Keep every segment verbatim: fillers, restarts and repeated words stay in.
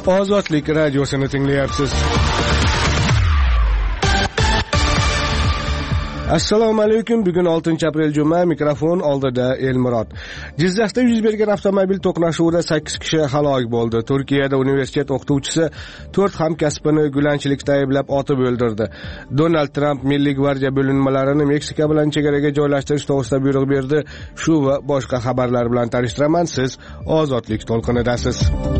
Ozodlik radiosini tinglayapsiz. Assalomu alaykum. Bugun oltinchi aprel juma, mikrofon oldida Elmurod. Jizzaxda yuz bergan avtomobil to'qnashuvida sakkiz kishi halok bo'ldi. Turkiyada universitet o'qituvchisi to'rt hamkasbini gulanchilikda ayblab otib o'ldirdi. Donald Trump Milliy gvardiya bo'linmalarini Meksika bilan chegaraga joylashtirish to'g'risida buyruq berdi. Shu va boshqa xabarlar bilan tanishtiraman. Siz Ozodlik to'lqinidasiz.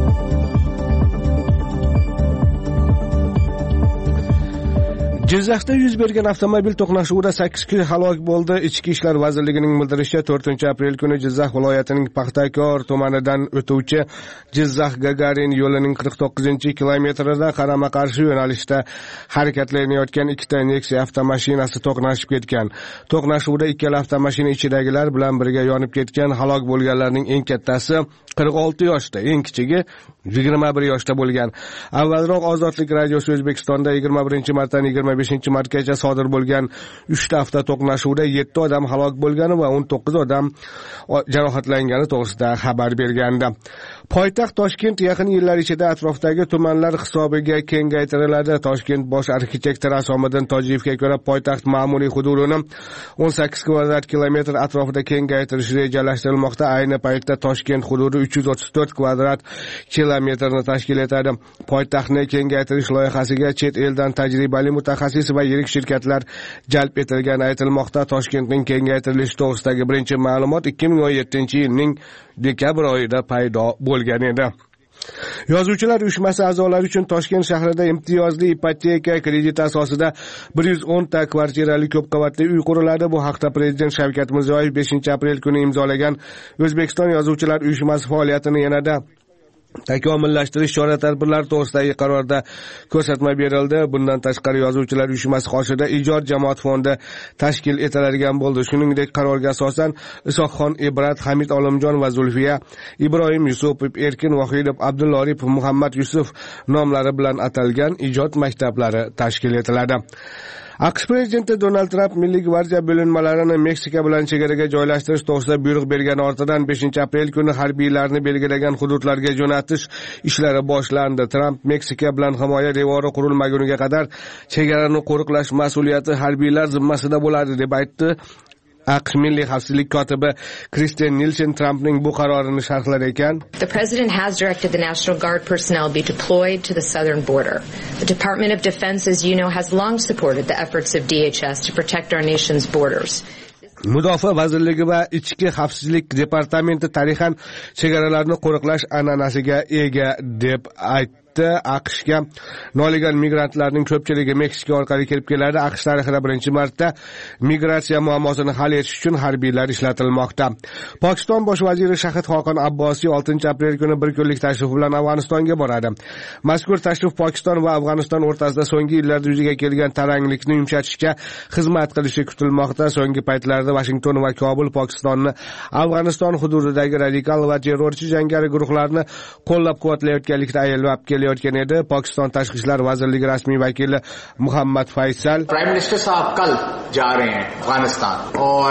Jizzaxda yuz bergan avtomobil to'qnashuvida sakkiz kishi halok bo'ldi. Ichki ishlar vazirligining bildirishicha, to'rtinchi aprel kuni Jizzax viloyatining Paxtakor tumanidan o'tuvchi Jizzax-Gagarin yo'lining qirq to'qqizinchi kilometrida qarama-qarshi yo'nalishda harakatlanayotgan ikkita Nexia avtomashinasi to'qnashib ketgan. To'qnashuvda ikkala avtomashina ichidagilar bilan birga yonib ketgan. Halok bo'lganlarning eng kattasi qirq olti yoshda, eng kichigi yigirma bir yoshda bo'lgan. Avvalroq Ozodlik radiosi O'zbekistonda yigirma birinchi martdan yigirma beshinchi martgacha sodir bo'lgan uchta avto to'qnashuvda yetti odam halok bo'lgani va o'n to'qqiz odam jarohatlangani to'g'risida xabar bergandi. Poytaxt Toshkent yaqin yillar ichida atrofdagi tumanlar hisobiga kengaytiriladi. Toshkent bosh arxitektori Asomiddin Tojiyevga ko'ra, poytaxt ma'muriy hududini o'n sakkiz kvadrat kilometr atrofida kengaytirish rejalashtirilmoqda. Ayni paytda Toshkent hududi uch yuz o'ttiz to'rt kvadrat kilometrni tashkil etadi. Poytaxtni kengaytirish loyihasiga chet eldan tajribali mutaxassis va yirik shirkatlar jalb etilgani aytilmoqda. Toshkentning kengaytirilishi to'g'risidagi birinchi ma'lumot ikki ming o'n yettinchi yilning dekabr oyida paydo bo'lgan edi. Yozuvchilar uyushmasi a'zolari uchun Toshkent shahrida imtiyozli ipoteka krediti asosida bir yuz o'n ta kvartirali ko'p qavatli uy quriladi. Bu haqda Prezident Shavkat Mirziyoyev beshinchi aprel kuni imzolagan O'zbekiston Yozuvchilar uyushmasi faoliyatini yanada takomillashtirish chora-tadbirlari to'g'risidagi qarorda ko'rsatma berildi. Bundan tashqari Yozuvchilar uyushmasi qoshida ijod jamoat fondi tashkil etiladigan bo'ldi. Shuningdek, qarorga asosan Isoqxon Ibrat, Hamid Olimjon va Zulfiya, Ibrohim Yusupov, Erkin Vohidov, Abdulla Oripov, Muhammad Yusuf nomlari bilan atalgan ijod maktablari tashkil etiladi. AQSh prezidenti Donald Trump Milliy gvardiya bo'linmalarini Meksika bilan chegaraga joylashtirish to'g'risida buyruq bergan ortidan beshinchi aprel kuni harbiylarni belgilagan hududlarga jo'natish ishlari boshlandi. Trump Meksika bilan himoya devori qurilmaguniga qadar chegarani qo'riqlash mas'uliyati harbiylar zimmasida bo'ladi deb aytdi. AQSh Milliy xavfsizlik kotibi Kristen Nielsen Trumpning bu qarorini sharhlar ekan. The president has directed the National Guard personnel be deployed to the southern border. The Department of Defense, as you know, has long supported the efforts of D H S to protect our nation's borders. Mudofaa vazirligi va Ichki xavfsizlik departamenti tarixan chegaralarni qo'riqlash an'anasiga ega deb aytdi. AQShga noligan migrantlarning ko'pchiligi Meksika orqali kirib keladi. AQSh tarixida birinchi marta migratsiya muammosini hal etish uchun harbiylar ishlatilmoqda. Pokiston bosh vaziri Shahid Xoqon Abbosiy oltinchi aprel kuni bir kunlik tashrif bilan Afg'onistonga boradi. Mazkur tashrif Pokiston va Afg'oniston o'rtasida so'nggi yillarda yuzaga kelgan taranglikni yumshatishga xizmat qilishi kutilmoqda. So'nggi paytlarda Washington va Kobul Pokistonni Afg'oniston hududidagi radikal va terrorchi jangari guruhlarni qo'llab-quvvatlayotganlikda ayblab keladi. edi. Pokiston Tashqi ishlar vazirligi rasmiy vakili Muhammad Faysal Prime Minister साहब कल जा रहे हैं अफगानिस्तान और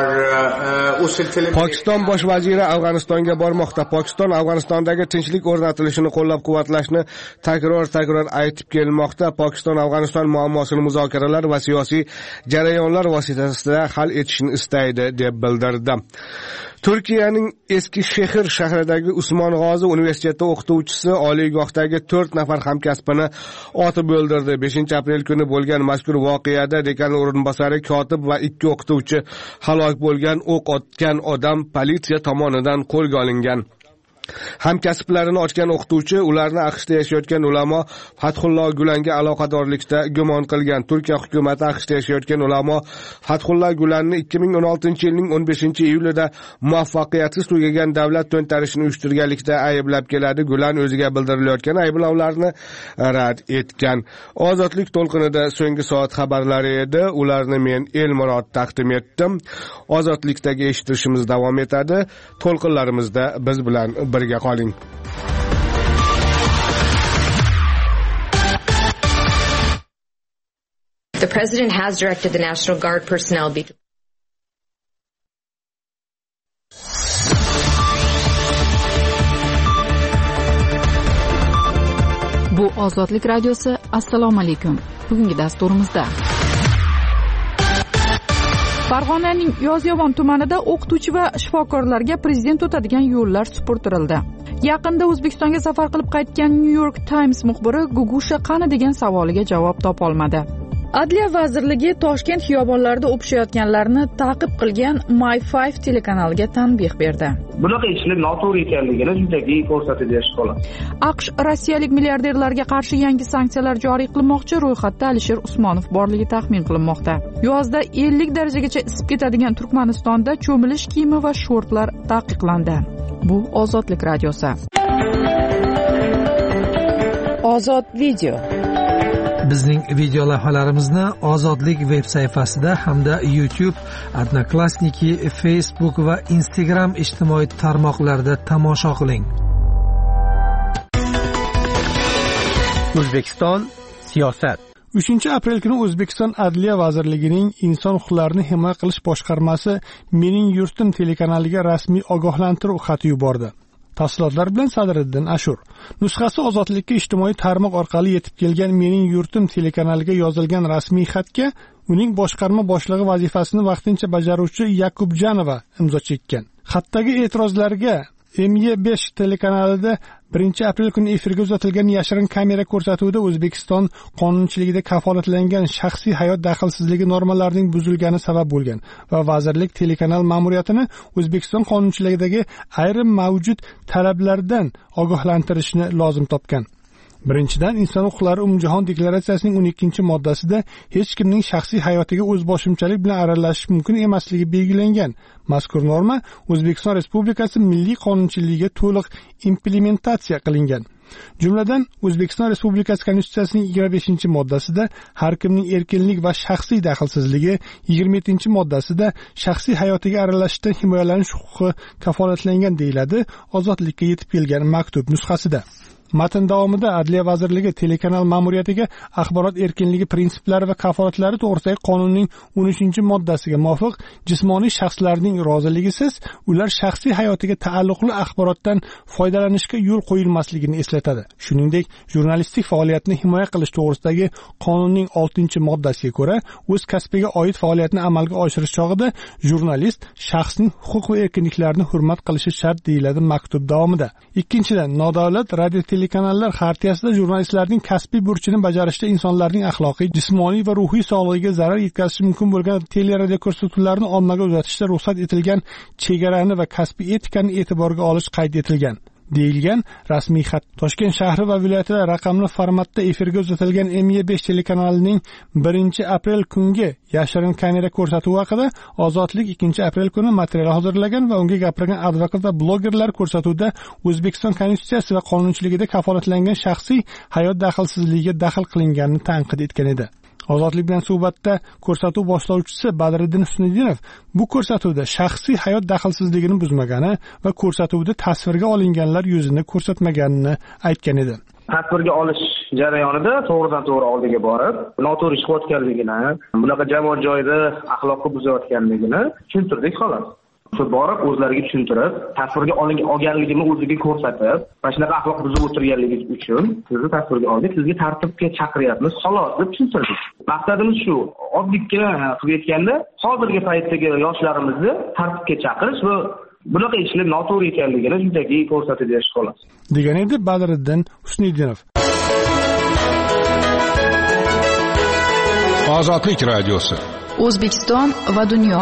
उस सिलसिले में Pokiston bosh vaziri Afg'onistonga bormoqda. Pokiston Afg'onistondagi tinchlik o'rnatilishini qo'llab-quvvatlashni takror-takror aytib kelmoqda. Pokiston Afg'oniston muammosini muzokaralar va siyosiy jarayonlar vositasida hal etishni istaydi deb bildirdi. Turkiyaning Eskishehir shahridagi Usmon G'ozi universiteti o'qituvchisi oliygohdagi to'rt nafar hamkasbini otib o'ldirdi. beshinchi aprel kuni bo'lgan mazkur voqeada dekan o'rinbosari, kotib va ikki o'qituvchi halok bo'lgan. O'q otgan odam politsiya tomonidan qo'lga olingan. Hamkasblarini ochgan o'qituvchi ularni AQShda yashayotgan ulamo Fathulloh Gulanga aloqadorlikda gumon qilgan. Turkiya hukumati AQShda yashayotgan ulamo Fathulloh Gulanni ikki ming o'n oltinchi yilning o'n beshinchi iyulida muvaffaqiyatsiz tugagan davlat to'ntarishini uyushtirganlikda ayblab keladi. Gulan o'ziga bildirilayotgan ayblovlarni rad etgan. Ozodlik to'lqinida so'nggi soat xabarlari edi. Ularni men Elmurod taqdim etdim. Ozodlikdagi eshitishimiz davom etadi. To'lqinlarimizda biz bilan birga qoling. The president has directed the National Guard personnel be Bu Ozodlik radiosi. Assalomu alaykum. Bugungi dasturimizda Farg'onaning Yozyovon tumanida o'qituvchi va shifokorlarga prezident o'tadigan yo'llar supurtirildi. Yaqinda O'zbekistonga safar qilib qaytgan New York Times muxbiri Gugusha qani degan savoliga javob topolmadi. Adliya vazirligi Toshkent xiyobonlarida o'pishayotganlarni ta'qib qilgan My five telekanaliga tanbeh berdi. Bunaqa ishlar noto'g'ri ekanligini shunchaki ko'rsatib berish xolos. AQSh rossiyalik milliarderlarga qarshi yangi sanksiyalar joriy qilmoqchi. Ro'yxatda Alisher Usmonov borligi taxmin qilinmoqda. Yozda ellik darajagacha isib ketadigan Turkmanistonda cho'milish kiyimi va shortlar taqiqlandi. Bu Ozodlik radiosi. Ozod video. Bizning video lavhalarimizni Ozodlik veb sayfasida hamda YouTube, Odnoklassniki, Facebook va Instagram ijtimoiy tarmoqlarida tomosha qiling. O'zbekiston siyosat. uchinchi aprel kuni O'zbekiston Adliya vazirligining Inson huquqlarini himoya qilish boshqarmasi Mening yurtim telekanaliga rasmiy ogohlantiruv xati yubordi. Tafsilotlar bilan Sadriddin Ashur. Nusxasi Ozodlikka ijtimoiy tarmoq orqali yetib kelgan Mening yurtim telekanaliga yozilgan rasmiy xatga uning boshqarma boshlig'i vazifasini vaqtincha bajaruvchi Yakubjanova imzo chekkan. Xatdagi e'tirozlarga M Y besh telekanalida birinchi aprel kuni efirga uzatilgan yashirin kamera ko'rsatuvida O'zbekiston qonunchiligida kafolatlangan shaxsiy hayot daxlsizligi normalarining buzilgani sabab bo'lgan va vazirlik telekanal ma'muriyatini O'zbekiston qonunchiligidagi ayrim mavjud talablardan ogohlantirishni lozim topgan. Birinchidan, inson huquqlari umumjahon deklaratsiyasining o'n ikkinchi moddasida hech kimning shaxsiy hayotiga o'z boshimchalik bilan aralashish mumkin emasligi belgilangan. Mazkur norma O'zbekiston Respublikasi milliy qonunchiligiga to'liq implementatsiya qilingan. Jumladan, O'zbekiston Respublikasi Konstitutsiyasining yigirma beshinchi moddasida har kimning erkinlik va shaxsiy daxlsizligi, yigirma yettinchi moddasida shaxsiy hayotiga aralashishdan himoyalanish huquqi kafolatlangan deyiladi Ozodlikka yetib kelgan maktub nusxasida. Matn davomida Adliya vazirligi telekanal ma'muriyatiga axborot erkinligi prinsiplari va kafolatlari to'g'risidagi qonunning o'n uchinchi moddasiga muvofiq jismoniy shaxslarning roziligisiz ular shaxsiy hayotiga taalluqli axborotdan foydalanishga yo'l qo'yilmasligini eslatadi. Shuningdek, jurnalistik faoliyatni himoya qilish to'g'risidagi qonunning oltinchi moddasiga ko'ra, o'z kasbiga oid faoliyatni amalga oshirish chog'ida jurnalist shaxsning huquq va erkinliklarini hurmat qilishi shart deyiladi maktub davomida. Ikkinchidan, nodavlat radio telekanallar xartiyasida jurnalistlarning kasbiy burchini bajarishda insonlarning axloqiy, jismoniy va ruhiy sog'lig'iga zarar yetkazishi mumkin bo'lgan teleradio ko'rsatuvlarni ommaga uzatishda ruxsat etilgan chegarani va kasbiy etikani e'tiborga olish qayd etilgan. deyilgan rasmiy xat. Toshkent shahri va viloyatida raqamli formatda efirga uzatilgan M Y besh telekanalining birinchi aprel kungi yashirin kamera ko'rsatuvi haqida Ozodlik ikkinchi aprel kuni material hozirlagan va unga gapirgan advokat va blogerlar ko'rsatuvda O'zbekiston Konstitutsiyasi va qonunchiligida kafolatlangan shaxsiy hayot daxlsizligiga daxl qilinganini tanqid etgan edi. Ozodlik bilan suhbatda ko'rsatuv boshlovchisi Badriddin Husniddinov bu ko'rsatuvda shaxsiy hayot daxlsizligini buzmagani va ko'rsatuvda tasvirga olinganlar yuzini ko'rsatmaganini aytgan edi. Tasvirga olish jarayonida to'g'ridan to'g'ri oldiga borib, noto'g'ri ish qilayotganligini, bunaqa jamoat joyida axloqni buzayotganligini tushuntirdik xolos. Shu borib o'zlariga tushuntirib, tasvirga olganligini o'ziga ko'rsatib, va shunaqa axloq buzib o'tirganligi uchun sizni tasvirga oldik, sizga tartibga chaqiryapmiz, xolos deb tushuntirdik. Maqsadimiz shu, oddiygina qilib aytganda, hozirgi paytdagi yoshlarimizni tartibga chaqirish va bunaqa ishlar noto'g'ri ekanligini shunchaki ko'rsatib berish xolos. degan edi Badriddin Husniddinov. Ozodlik radiosi. O'zbekiston va dunyo.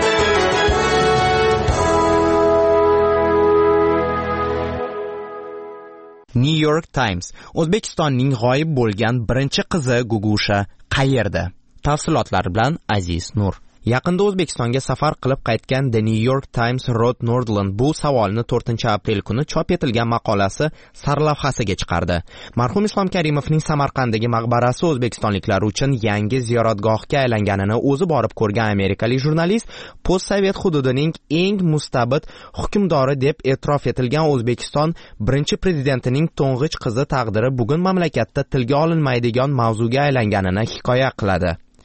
New York Times: O'zbekistonning g'oyib bo'lgan birinchi qizi Gugusha qayerda? Tafsilotlar bilan Aziz Nur. Yaqinda O'zbekistonga safar qilib qaytgan The New York Times Rod Nordland bu savolni to'rtinchi aprel kuni chop etilgan maqolasi sarlavhasiga chiqardi. Marhum Islom Karimovning Samarqanddagi maqbarasi o'zbekistonliklar uchun yangi ziyoratgohga aylanganini o'zi borib ko'rgan amerikalik jurnalist postsovet hududining eng mustabid hukmdori deb e'tirof etilgan O'zbekiston birinchi prezidentining to'ng'ich qizi taqdiri bugun mamlakatda tilga olinmaydigan mavzuga aylanganini hikoya qiladi.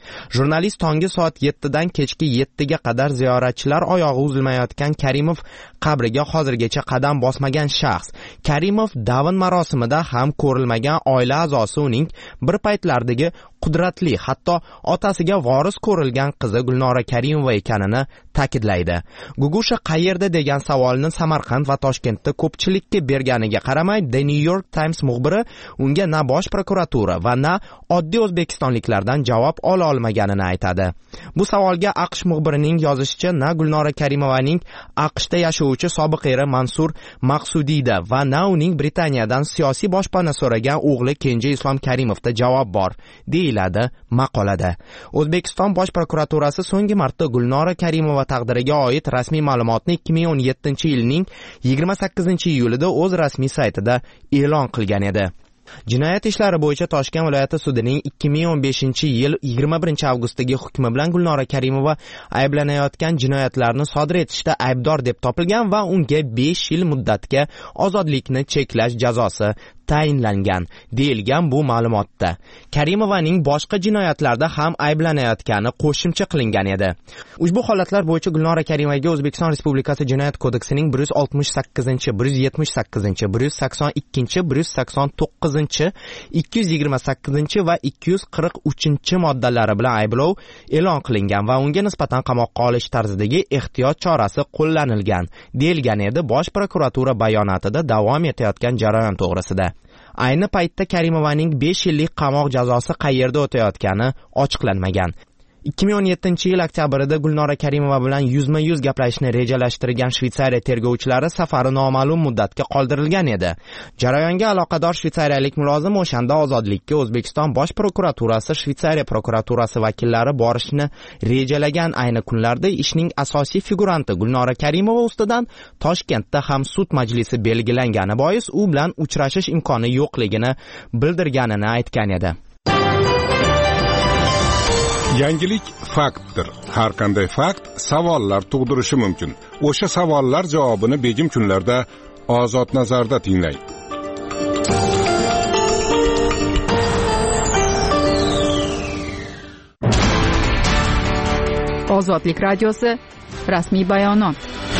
Jurnalist tongi soat yettidan kechki yettiga qadar ziyoratchilar oyog'i uzilmayotgan Karimov qabriga hozirgacha qadam bosmagan shaxs. Karimov dafn marosimida ham ko'rilmagan oila a'zosi uning bir paytlardagi qudratli, hatto otasiga voris ko'rilgan qizi Gulnora Karimova ekanini ta'kidlaydi. Gugusha qayerda degan savolni Samarqand va Toshkentda ko'pchilikka berganiga qaramay, The New York Times muxbiri unga na bosh prokuratura va na oddiy o'zbekistonliklardan javob ola olmaganini aytadi. Bu savolga AQSh muxbirining yozishicha, na Gulnora Karimovaning AQShda yashovchi sobiq eri Mansur Maqsudiyda va na uning Britaniyadan siyosiy boshpana so'ragan o'g'li Kenja Islom Karimovda javob bor, deyiladi maqolada. O'zbekiston bosh prokuraturasi so'nggi marta Gulnora Karimova taqdiriga oid rasmiy ma'lumotni ikki ming o'n yettinchi yilning yigirma sakkizinchi iyulida o'z rasmiy saytida e'lon qilgan edi. Jinoyat ishlari bo'yicha Toshkent viloyati sudining ikki ming o'n beshinchi yil yigirma birinchi avgustdagi hukmi bilan Gulnora Karimova ayblanayotgan jinoyatlarni sodir etishda aybdor deb topilgan va unga besh yil muddatga ozodlikni cheklash jazosi tayinlangan, deyilgan bu ma'lumotda. Karimovaning boshqa jinoyatlarda ham ayblanayotgani qo'shimcha qilingan edi. Ushbu holatlar bo'yicha Gulnora Karimovaga O'zbekiston Respublikasi Jinoyat kodeksining bir yuz oltmish sakkizinchi, bir yuz yetmish sakkizinchi, bir yuz sakson ikkinchi, bir yuz sakson to'qqizinchi, ikki yuz yigirma sakkizinchi va ikki yuz qirq uchinchi moddalari bilan ayblov e'lon qilingan va unga nisbatan qamoqqa olish tarzidagi ehtiyot chorasi qo'llanilgan, deyilgan edi Bosh prokuratura bayonotida davom etayotgan jarayon to'g'risida. Ayni paytda Karimovaning besh yillik qamoq jazosi qayerda o'tayotgani ochiqlanmagan. ikki ming o'n yettinchi yil oktyabrida Gulnora Karimova bilan yuzma-yuz gaplashishni rejalashtirgan Shveysariya tergovchilari safari noma'lum muddatga qoldirilgan edi. Jarayonga aloqador shveysariyalik mulozim o'shanda ozodlikka O'zbekiston bosh prokuraturasi Shveysariya prokuraturasi vakillari borishni rejalagan ayni kunlarda ishning asosiy figuranti Gulnora Karimova ustidan Toshkentda ham sud majlisi belgilangani bois u bilan uchrashish imkoni yo'qligini bildirganini aytgan edi. Yangilik faktdir. Har qanday fakt savollar tug'dirishi mumkin. O'sha savollar javobini begim kunlarda Ozod nazarda tinglang. Ozodlik radiosi rasmiy bayonot.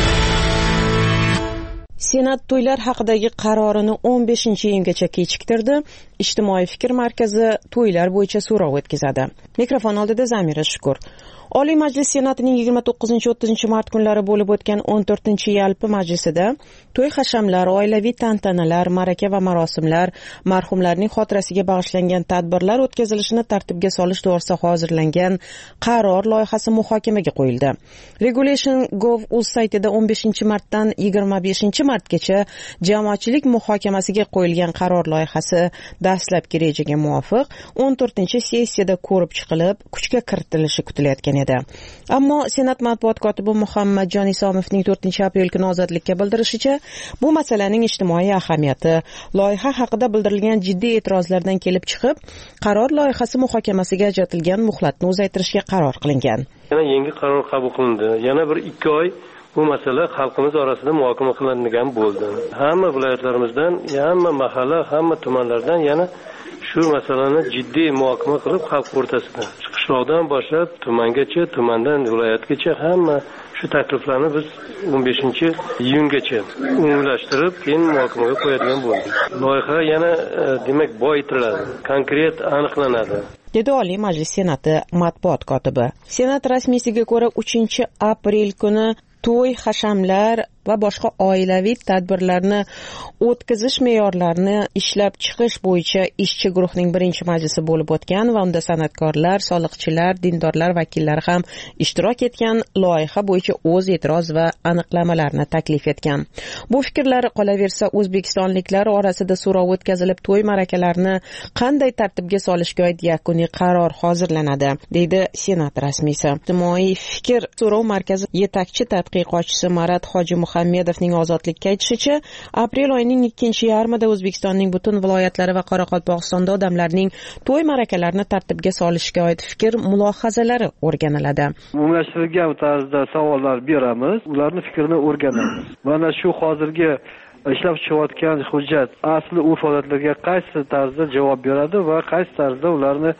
Senat to'ylar haqidagi qarorini o'n beshinchi iyungacha kechiktirdi. Ijtimoiy fikr markazi to'ylar bo'yicha so'rov o'tkazadi. Mikrofon oldida Zamira Shukur. Oliy Majlis Senatining yigirma to'qqizinchi o'ttizinchi mart kunlari bo'lib o'tgan o'n to'rtinchi yalpi majlisida to'y hashamlar, oilaviy tantanalar, ma'raka va marosimlar, marhumlarning xotirasiga bag'ishlangan tadbirlar o'tkazilishini tartibga solish to'g'risida hozirlangan qaror loyihasi muhokamaga qo'yildi. Regulation dot gov dot uz saytida o'n beshinchi martdan yigirma beshinchi martgacha jamoatchilik muhokamasiga qo'yilgan qaror loyihasi dastlabki rejaga muvofiq o'n to'rtinchi sessiyada ko'rib chiqilib, kuchga kiritilishi kutilayotgan edi. Ammo Senat matbuot kotibi Muhammadjon Isomovning to'rtinchi aprel kuni Ozodlikka bildirishicha, bu masalaning ijtimoiy ahamiyati loyiha haqida bildirilgan jiddiy e'tirozlardan kelib chiqib, qaror loyihasi muhokamasiga ajratilgan muhlatni uzaytirishga qaror qilingan. Yana yangi qaror qabul qilindi. Yana bir ikki oy bu masala xalqimiz orasida muhokama qilinadigan bo'ldi. Hamma viloyatlarimizdan, hamma mahalla, hamma tumanlardan yana shu masalani jiddiy muhokama qilib xalq o'rtasida qishloqdan boshlab tumangacha, tumandan viloyatgacha hamma shu takliflarni biz o'n beshinchi iyungacha umumlashtirib, keyin muhokamaga qo'yadigan bo'ldik. Loyiha yana demak boyitiladi, konkret aniqlanadi, dedi Oliy Majlis Senati matbuot kotibi. Senat rasmiysiga ko'ra uchinchi aprel kuni to'y, hashamlar va boshqa oilaviy tadbirlarni o'tkazish me'yorlarini ishlab chiqish bo'yicha ishchi guruhning birinchi majlisi bo'lib o'tgan va unda san'atkorlar, soliqchilar, dindorlar vakillari ham ishtirok etgan, loyiha bo'yicha o'z e'tiroz va aniqlamalarni taklif etgan. Bu fikrlar qolaversa O'zbekistonliklar orasida so'rov o'tkazilib, to'y ma'rakalarni qanday tartibga solishga oid yakuniy qaror hozirlanadi, deydi Senat rasmiysi. Ijtimoiy fikr so'rov markazi yetakchi tadqiqotchisi Marat Hoji Muhammedovning Ozodlikka aytishicha, aprel oyining ikkinchi yarmida O'zbekistonning butun viloyatlari va Qoraqalpog'istonda odamlarning to'y ma'rakalarini tartibga solishga oid fikr mulohazalari o'rganiladi. Umumlashtirilgan tarzda savollar beramiz, ularning fikrini o'rganamiz. Mana shu hozirgi ishlab chiqayotgan hujjat asli urf odatlarga qaysi tarzda javob beradi va qaysi tarzda ularni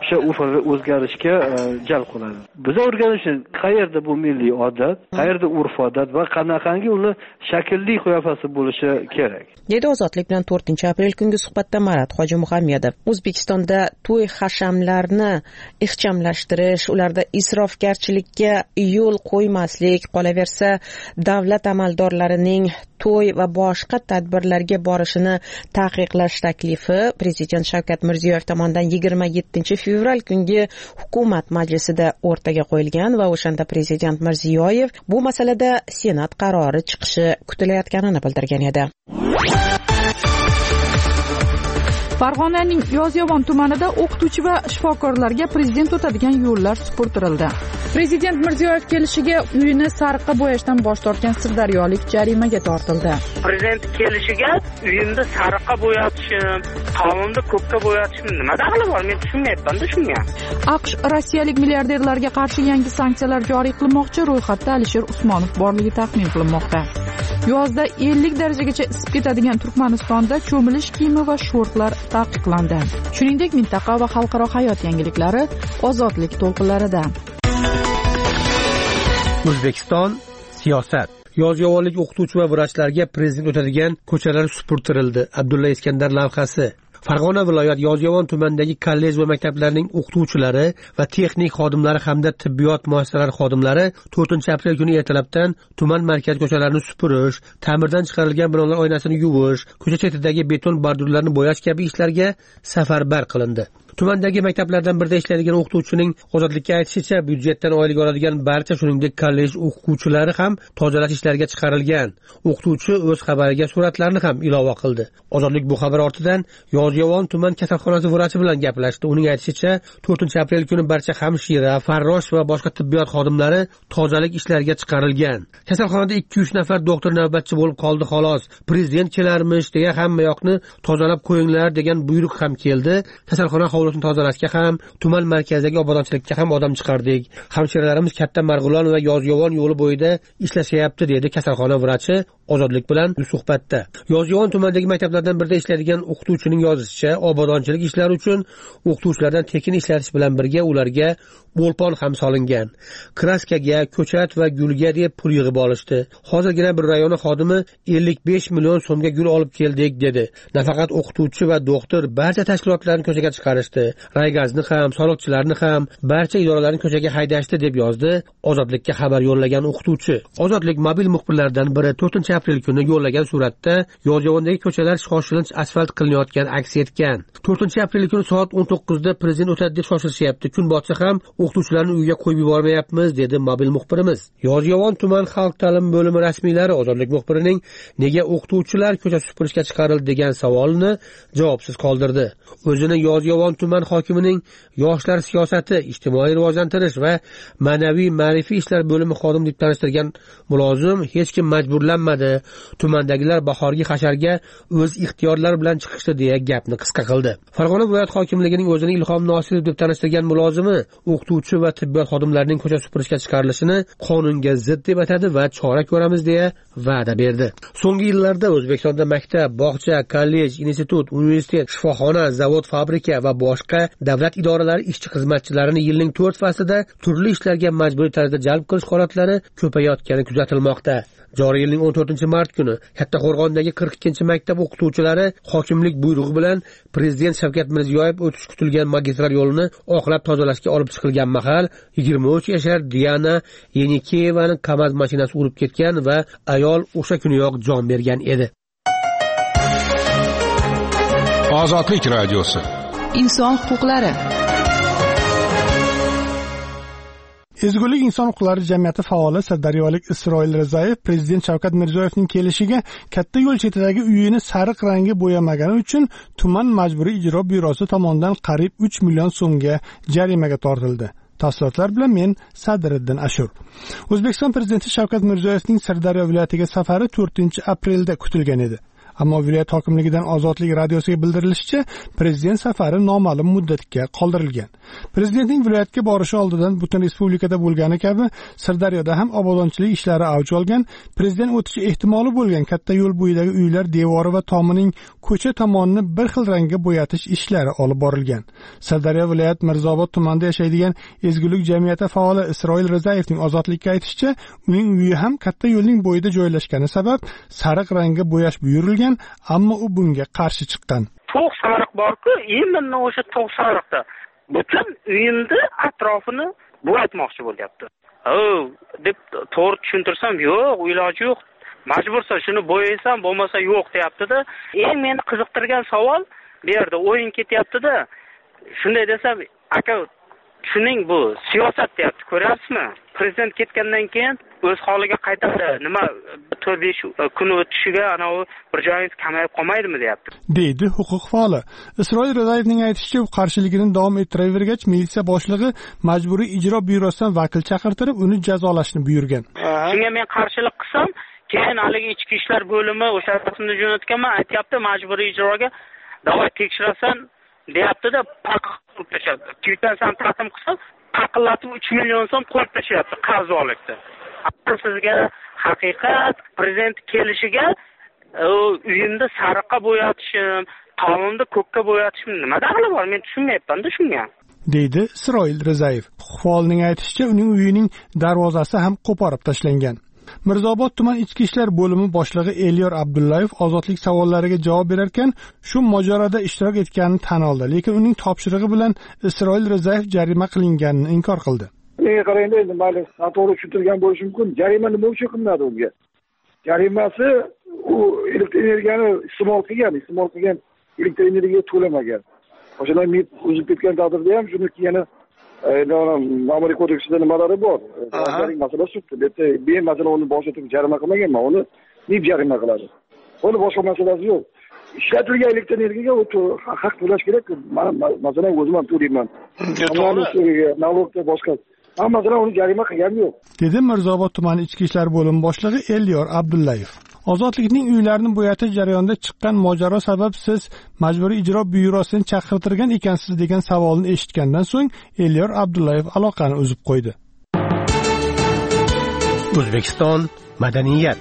o'sha o'zgarishga jalb qiladi. Biz o'rganishni qayerda bu milliy odat, qayerda urf odat va qanaqangi uni shaklli qiyofasi bo'lishi kerak. Dedi Ozodlik bilan to'rtinchi aprel kungi suhbatda Marat Hoji Muhammedov. O'zbekistonda to'y hashamlarni ixchamlashtirish, ularda isrofgarchilikka yo'l qo'ymaslik, qolaversa davlat amaldorlarining to'y va boshqa tadbirlarga borishini taqiqlash taklifi Prezident Shavkat Mirziyoyev tomonidan yigirma yettinchi fevral kungi hukumat majlisida o'rtaga qo'yilgan va o'shanda Prezident Mirziyoyev bu masalada Senat qarori chiqishi kutilayotganini bildirgan edi. Farg'onaning Yozyovon tumanida o'qituvchi va shifokorlarga prezident o'tadigan yo'llar supurtirildi. Prezident Mirziyoyev kelishiga uyini sariqqa bo'yashdan bosh tortgan sirdaryolik jarimaga tortildi. Prezident kelishiga uyimni sariqqa bo'yatishim, qonunni ko'kka bo'yatishim nima daxli bor? Men tushunmayapman-da shunga. AQSh rossiyalik milliarderlarga qarshi yangi sanksiyalar joriy qilmoqchi, ro'yxatda Alisher Usmonov borligi taxmin qilinmoqda. Yozda ellik darajagacha isib ketadigan Turkmanistonda cho'milish kiyimi va shortlar taqiqlandi. Shuningdek, mintaqa va xalqaro hayot yangiliklari Ozodlik to'lqinlarida. O'zbekiston siyosat. Yozyovonlik o'qituvchi va vrachlarga prezident o'tadigan ko'chalar supurtirildi. Abdulla Iskandar lavhasi. Farg'ona viloyat Yozyovon tumanidagi kollej va maktablarning o'qituvchilari va texnik xodimlari hamda tibbiyot muassasalari xodimlari to'rtinchi aprel kuni ertalabdan tuman markaz ko'chalarini supurish, ta'mirdan chiqarilgan binolar oynasini yuvish, ko'cha chetidagi beton bordurlarni bo'yash kabi ishlarga safarbar qilindi. Tumandagi maktablardan birida ishlaydigan o'qituvchining Ozodlikka aytishicha, byudjetdan oylik oladigan barcha, shuningdek kollej o'quvchilari ham tozalash ishlariga chiqarilgan. O'qituvchi o'z xabariga suratlarni ham ilova qildi. Ozodlik bu xabar ortidan Yozyovon tuman kasalxonasi vrachi bilan gaplashdi. Uning aytishicha, to'rtinchi aprel kuni barcha hamshira, farrosh va boshqa tibbiyot xodimlari tozalik ishlariga chiqarilgan. Kasalxonada ikki uch nafar doktor navbatchi bo'lib qoldi xolos. Prezident kelarmish deya hamma yoqni tozalab qo'yinglar degan buyruq ham keldi. Kasalxona hovlisini tozalashga ham, tuman markazidagi obodonchilikka ham odam chiqardik. Hamshiralarimiz Katta Marg'ilon va Yozyovon yo'li bo'yida ishlashyapti, dedi kasalxona vrachi Ozodlik bilan suhbatda. Yozyovon tumanidagi maktablardan birida ishlaydigan o'qituvchining yozishicha, obodonchilik ishlari uchun o'qituvchilardan tekin ishlatish bilan birga ularga bo'lpon ham solingan. Kraskaga, ko'chat va gulga deb pul yig'ib olishdi. Hozirgina bir rayona xodimi ellik besh million so'mga gul olib keldik, dedi. Nafaqat o'qituvchi va doktor, barcha tashkilotlarni ko'chaga chiqarishdi. Raygazni ham, soliqchilarni ham, barcha idoralarni ko'chaga haydashdi, deb yozdi Ozodlikka xabar yo'llagan o'qituvchi. Ozodlik mobil muxbirlaridan biri to'rtinchi aprel kuni yo'llagan suratda Yozyovondagi ko'chalar shoshilinch asfalt qilinayotgan aks etgan. to'rtinchi aprel kuni soat o'n to'qqizda prezident o'tadi deb shoshilishyapti. Kun botsa ham o'qituvchilarni uyiga qo'yib yubormayapmiz, dedi mobil muxbirimiz. Yozyovon tuman xalq ta'limi bo'limi rasmiylari Ozodlik muxbirining nega o'qituvchilar ko'cha supurishga chiqarildi degan savolni javobsiz qoldirdi. O'zini Yozyovon tuman hokimining yoshlar siyosati, ijtimoiy rivojlantirish va ma'naviy ma'rifiy ishlar bo'limi xodimi deb tanishtirgan mulozim hech kim majburlanmadi. Tumandagilar bahorgi hasharga o'z ixtiyorlari bilan chiqishdi deya gapni qisqa qildi. Farg'ona viloyat hokimligining o'zini Ilhom Nosirov deb tanishtirgan mulozimi o'qituvchi va tibbiyot xodimlarining ko'cha supurishga chiqarilishini qonunga zid deb atadi va chora ko'ramiz deya va'da berdi. So'nggi yillarda O'zbekistonda maktab, bog'cha, kollej, institut, universitet, shifoxona, zavod, fabrika va boshqa davlat idoralari ishchi xizmatchilarini yilning to'rt faslida turli ishlarga majburiy tarzda jalb qilish holatlari ko'payayotgani kuzatilmoqda. Joriy yilning o'n to'rtinchi mart kuni Kattaqo'rg'ondagi qirq ikkinchi maktab o'qituvchilari hokimlik buyrug'i bilan Prezident Shavkat Mirziyoyev o'tish kutilgan magistral yo'lini oqlab tozalashga olib chiqilgan mahal yigirma uch yashar Diana Yenikeyevani KAMAZ mashinasi urib ketgan va ayol o'sha kuniyoq jon bergan edi. Ozodlik radiosi. Inson huquqlari. Ezgulik inson huquqlari jamiyati faoli sirdaryolik Isroil Rizayev prezident Shavkat Mirziyoyevning kelishiga katta yo'l chetidagi uyini sariq rangga bo'yamagani uchun tuman majburiy ijro byurosi tomonidan qariyb uch million so'mga jarimaga tortildi. Tafsilotlar bilan men Sadriddin Ashur. O'zbekiston prezidenti Shavkat Mirziyoyevning Sirdaryo viloyatiga safari to'rtinchi aprelda kutilgan edi. Ammo viloyat hokimligidan Ozodlik radiosiga bildirilishicha, prezident safari noma'lum muddatga qoldirilgan. Prezidentning viloyatga borishi oldidan butun respublikada bo'lgani kabi Sirdaryoda ham obodonchilik ishlari avj olgan. Prezident o'tishi ehtimoli bo'lgan katta yo'l bo'yidagi uylar devori va tomining ko'cha tomonini bir xil rangga bo'yatish ishlari olib borilgan. Sirdaryo viloyat Mirzobod tumanida yashaydigan Ezgulik jamiyati faoli Isroil Rizayevning Ozodlikka aytishicha, uning uyi ham katta yo'lning bo'yida joylashgani sabab sariq rangga bo'yash buyurilgan, ammo u bunga qarshi chiqqan. To'q sariq bor-ku, именно o'sha to'q sariqda butun uyimni atrofini bo'yatmoqchi bo'lyapti. O, deb to'g'ri tushuntirsam, yo'q, iloji yo'q. Majbursan shuni bo'yaysam, bo'lmasa yo'q deyapti-da. Eng meni qiziqtirgan savol bu yerda o'yin ketyapti-da. Shunday desam, aka, shuning bu siyosat deyapti, ko'ryapsizmi? Prezident ketgandan keyin o'z holiga qaytadi. Nima to'rt besh kun o'tishiga anavi bir joyingiz kamayib qolmaydimi deyapti. Deydi huquq faoli. Isroil Rizayevning aytishicha, u qarshiligini davom ettiravergach, militsiya boshlig'i majburiy ijro byurosidan vakil chaqirtirib, uni jazolashni buyurgan. Shunga men qarshilik qilsam, keyin haligi ichki ishlar bo'limi o'sha qismni jo'natganman, aytayapti majburiy ijroga davay tekshirasan deyapti-da, paqib tashlayapti. Kvitansiyadan taqdim qilsam, taqillatib uch million so'm qo'yib tashlayapti qarzoliqda. Sizga haqiqat prezident kelishiga uyimni sariqqa bo'yatishim, tomimni ko'kka bo'yatishim nima daxli bor? Men tushunmayapman-da shunga. Deydi Isroil Rizayev. Faolning aytishicha, uning uyining darvozasi ham qo'porib tashlangan. Mirzobod tuman ichki ishlar bo'limi boshlig'i Elyor Abdullayev ozodlik savollariga javob berarkan, shu mojaroda ishtirok etganini tan oldi, lekin uning topshirig'i bilan Isroil Rizayev jarima qilinganini inkor qildi. Menga qarangda, endi mayli, to'g'ri tushuntirgan bo'lishi mumkin. Jarima nima uchun qilinadi unga? Jarimasi u elektr energiyani iste'mol qilgan, iste'mol qilgan elektr energiya to'lamagan. O'shalar o'zib ketgan taqdirda ham shuni yana ma'muriy kodeksida nimalari bor. Javobgarlik masalasi chiqdi. Bitta men masalan uni boshqa turib jarima qilmaganman, uni nib jarima qiladi. Uni boshqa masalasi yo'q. Ishlatilgan elektr energiyaga u haq to'lash kerak. Men masalan o'zim ham to'layman. Nalogda boshqa. Ammo masalan uni jarima qilgani yo'q. Dedi Mirzobod tumani ichki ishlar bo'limi boshlig'i Elyor Abdullayev. Ozodlikning uylarini bo'yatish jarayonida chiqqan mojaro sabab siz majburiy ijro byurosini chaqirtirgan ekansiz degan savolni eshitgandan so'ng Elyor Abdullayev aloqani uzib qo'ydi. O'zbekiston madaniyat.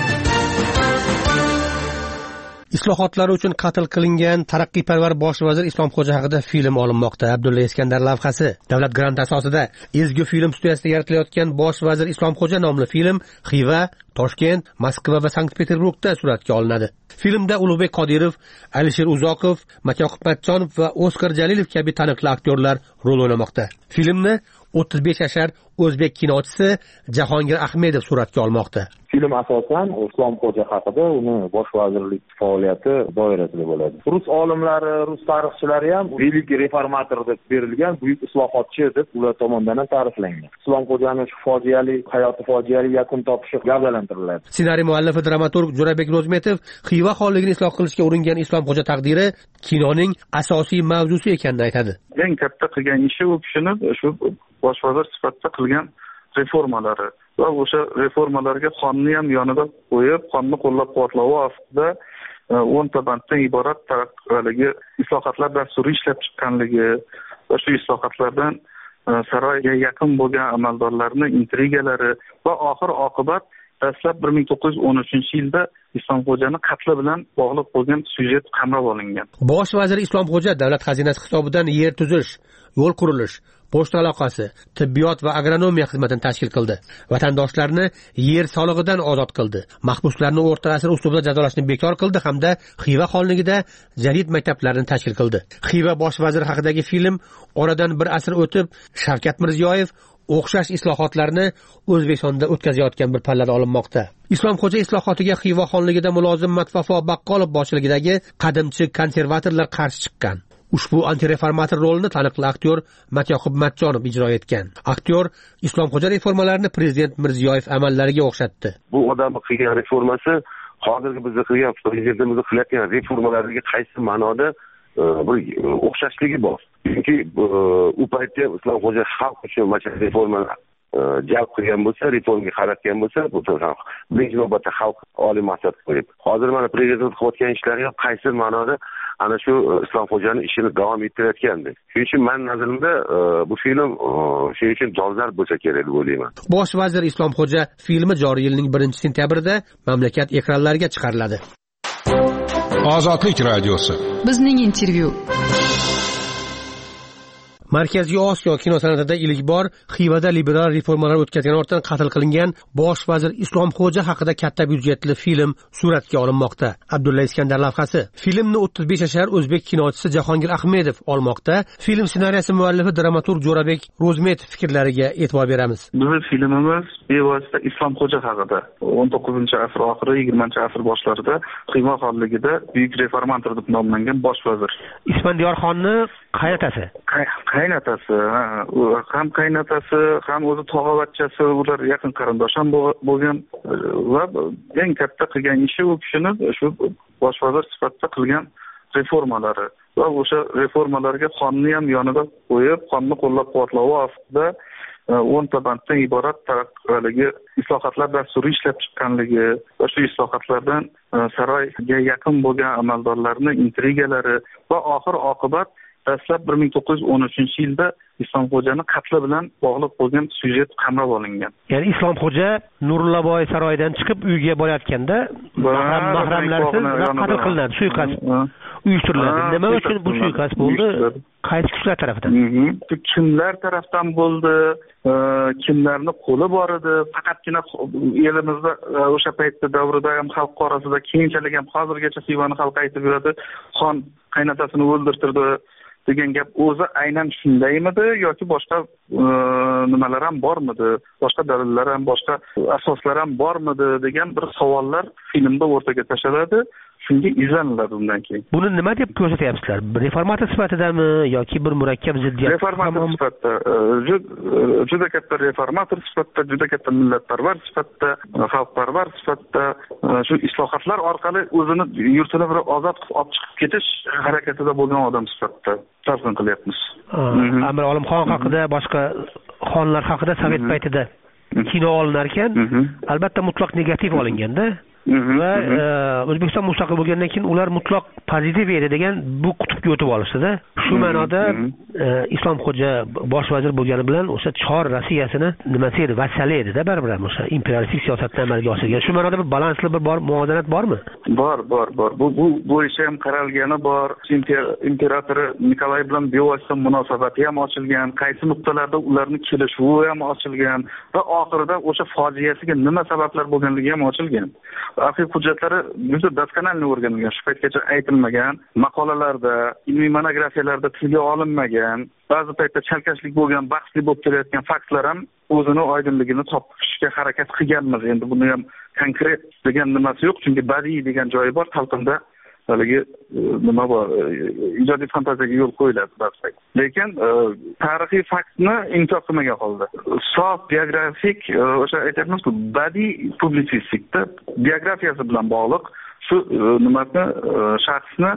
Islohotlar uchun qatl qilingan taraqqiyparvar bosh vazir Islomxo'ja haqida film olinmoqda. Abdulla Iskandar lavhasi. Davlat granti asosida ezgu film studiyasida yaratilayotgan Bosh vazir Islomxo'ja nomli film Xiva, Toshkent, Moskva va Sankt-Peterburgda suratga olinadi. Filmda Ulug'bek Qodirov, Alisher Uzoqov, Matyoqub Matchonov va Oskar Jalilov kabi taniqli aktyorlar rol o'ynamoqda. Filmni o'ttiz besh yashar o'zbek kinochisi Jahongir Ahmedov suratga olmoqda. Film asosan Islomxo'ja haqida uni bosh vazirlik faoliyati doirasida bo'ladi. Rus olimlari, rus tarixchilari ham veliki reformator deb berilgan, buyuk islohotchi deb ular tomonidan ta'riflangan. Islomxo'janing shu fojiali hayoti fojiali yakun topishi gavdalantiriladi. Ssenariy muallifi dramaturg Jo'rabek Ro'zmetov Xiva xonligini isloh qilishga uringan Islomxo'ja taqdiri kinoning asosiy mavzusi ekanini aytadi. Eng katta qilgan ishi u kishining shu bosh vazir sifatida qilgan reformalari va o'sha reformalarga xonni ham yonida qo'yib, xonni qo'llab-quvvatlash ostida o'nta banddan iborat taraqqiyotdagi islohotlar dasturi ishlab chiqqanligi va shu islohotlardan saroyga yaqin bo'lgan amaldorlarning intrigalari va oxir oqibat dastlab bir ming to'qqiz yuz o'n uchinchi yilda Islomxo'jani qatli bilan bog'liq bo'lgan syujet qamrab olingan. Bosh vazir Islomxo'ja davlat xazinasi hisobidan yer tuzish, yo'l qurilish, pochta aloqasi, tibbiyot va agronomiya xizmatini tashkil qildi. Vatandoshlarni yer solig'idan ozod qildi. Mahbuslarni o'rta asr uslubida jazolashni bekor qildi hamda Xiva xonligida jadid maktablarni tashkil qildi. Xiva bosh vaziri haqidagi film oradan bir asr o'tib Shavkat Mirziyoyev o'xshash islohotlarni O'zbekistonda o'tkazayotgan bir pallada olinmoqda. Islomxo'ja islohotiga Xiva xonligida mulozim Matfafo Baqqolov boshchiligidagi qadimchi konservatorlar qarshi chiqqan. Ushbu antireformator rolini taniqli aktyor Matyoqub Matchonov ijro etgan. Aktyor Islomxo'ja reformalarini prezident Mirziyoyev amallariga o'xshatdi. Bu odam qilgan reformasi hozirgi biz qilgan prezidentimiz qilayotgan reformalarga qaysi ma'noda bir o'xshashligi bor. Chunki u paytda Islomxo'ja xalq uchun mana reformalar jalb qilgan bo'lsa, reformga qaratgan bo'lsa, bu birinchi navbatda xalq oliy maqsad qo'yib. Hozir mana prezident qilayotgan ishlari ham qaysi ma'noda ana shu Islomxo'janing ishini davom ettirayotgandi. Shuning uchun men nazarimda bu film shuning uchun dolzarb bo'lsa kerak deb o'ylayman. Bosh vazir Islomxo'ja filmi joriy yilning birinchi sentyabrida mamlakat ekranlariga chiqariladi. Ozodlik radiosi. Bizning intervyu. Markaziy Osiyo kino san'atida ilk bor Xivada liberal reformalar o'tkazgan ortidan qatl qilingan bosh vazir Islomxo'ja haqida katta byudjetli film suratga olinmoqda. Abdulla Iskandar lavhasi. Filmni o'ttiz besh yashar o'zbek kinochisi Jahongir Ahmedov olmoqda. Film ssenariysi muallifi dramaturg Jo'rabek Ro'zmetov fikrlariga e'tibor beramiz. Bizning filmimiz bevosita Islomxo'ja haqida. o'n to'qqizinchi asr oxiri, yigirmanchi asr boshlarida Xiva xonligida buyuk reformator deb nomlangan bosh vazir. Isfandiyorxonni qaynotasi. Qaynotasi, ham qaynotasi, ham o'zi tog'avachchasi, ular yaqin qarindosh ham bo'lgan va eng katta qilgan ishi u kishini shu bosh vazir sifatida qilgan reformalari va o'sha reformalarga xonni ham yonida qo'yib, xonni qo'llab-quvvatlovi ostida o'nta banddan iborat haligi islohotlar dasturi ishlab chiqqanligi va shu islohotlardan saroyga yaqin bo'lgan amaldorlarning intrigalari va oxir oqibat dastlab bir ming to'qqiz yuz o'n uchinchi yilda Islomxo'jani qatli bilan bog'liq bo'lgan syujet qamrab olingan. Ya'ni Islomxo'ja Nurullaboy saroyidan chiqib uyga borayotganda mahramlarsiz qatl qilinadi, suiqasd uyushtiriladi. Nima uchun bu suiqasd bo'ldi? Qaysi kuchlar tarafdan? Kimlar tarafdan bo'ldi? Kimlarning qo'li bor edi? Faqatgina elimizda o'sha paytda davrida ham xalq orasida keyinchalik ham hozirgacha Xivani xalq aytib yuradi, xon qaynotasini o'ldirtirdi degan gap o'zi aynan shundaymidi yoki boshqa nimalar ham bormidi, boshqa dalillar ham, boshqa asoslar ham bormidi degan bir savollar filmda o'rtaga tashlanadi. Shunga izlaniladi undan keyin. Buni nima deb ko'rsatyapsizlar? Reformator sifatidami yoki bir murakkab ziddiyat? Reformator sifatida, juda katta reformator sifatida, juda katta millatparvar sifatida, xalqparvar sifatida, shu islohotlar orqali o'zini yurtini bir ozod qilib olib chiqib ketish harakatida bo'lgan odam sifatida talqin qilyapmiz. Amir Olimxon haqida, boshqa xonlar haqida sovet paytida kino olinar ekan, albatta mutlaq negativ olinganda va O'zbekiston mustaqil bo'lgandan keyin ular mutlaq pozitiv edi degan bu qutbga o'tib olishdi-da. Shu ma'noda Islomxo'ja bosh vazir bo'lgani bilan o'sha Chor Rossiyasini nimasi edi, vassali edi-da, baribir ham o'sha imperialistik siyosatni amalga oshirgan. Shu ma'noda bir balansli bir bor muvozanat bormi? Bor, bor, bor. Bu bu bo'yicha ham qaralgani bor. Imperatori Nikolay bilan bevosita munosabati ham ochilgan, qaysi nuqtalarda ularning kelishuvi ham ochilgan va oxirida o'sha fojiasiga nima sabablar bo'lganligi ham ochilgan. Arxiv hujjatlari juda doskonaly o'rganilgan, shu paytgacha aytilmagan, maqolalarda, ilmiy monografiyalarda tilga olinmagan, ba'zi paytda chalkashlik bo'lgan, bahsli bo'lib kelayotgan faktlar ham o'zini oydinligini topishga harakat qilganmiz. Endi buni ham konkret degan nimasi yo'q, chunki badiiy degan joyi bor talqinda. Haligi nima bor, ijodiy fantaziyaga yo'l qo'yiladi ba'zi. Lekin tarixiy faktni inkor qilmagan holda, sof biografik, o'sha aytamiz-ku, badiiy publitsistikda biografiyasi bilan bog'liq shu nimani shaxsni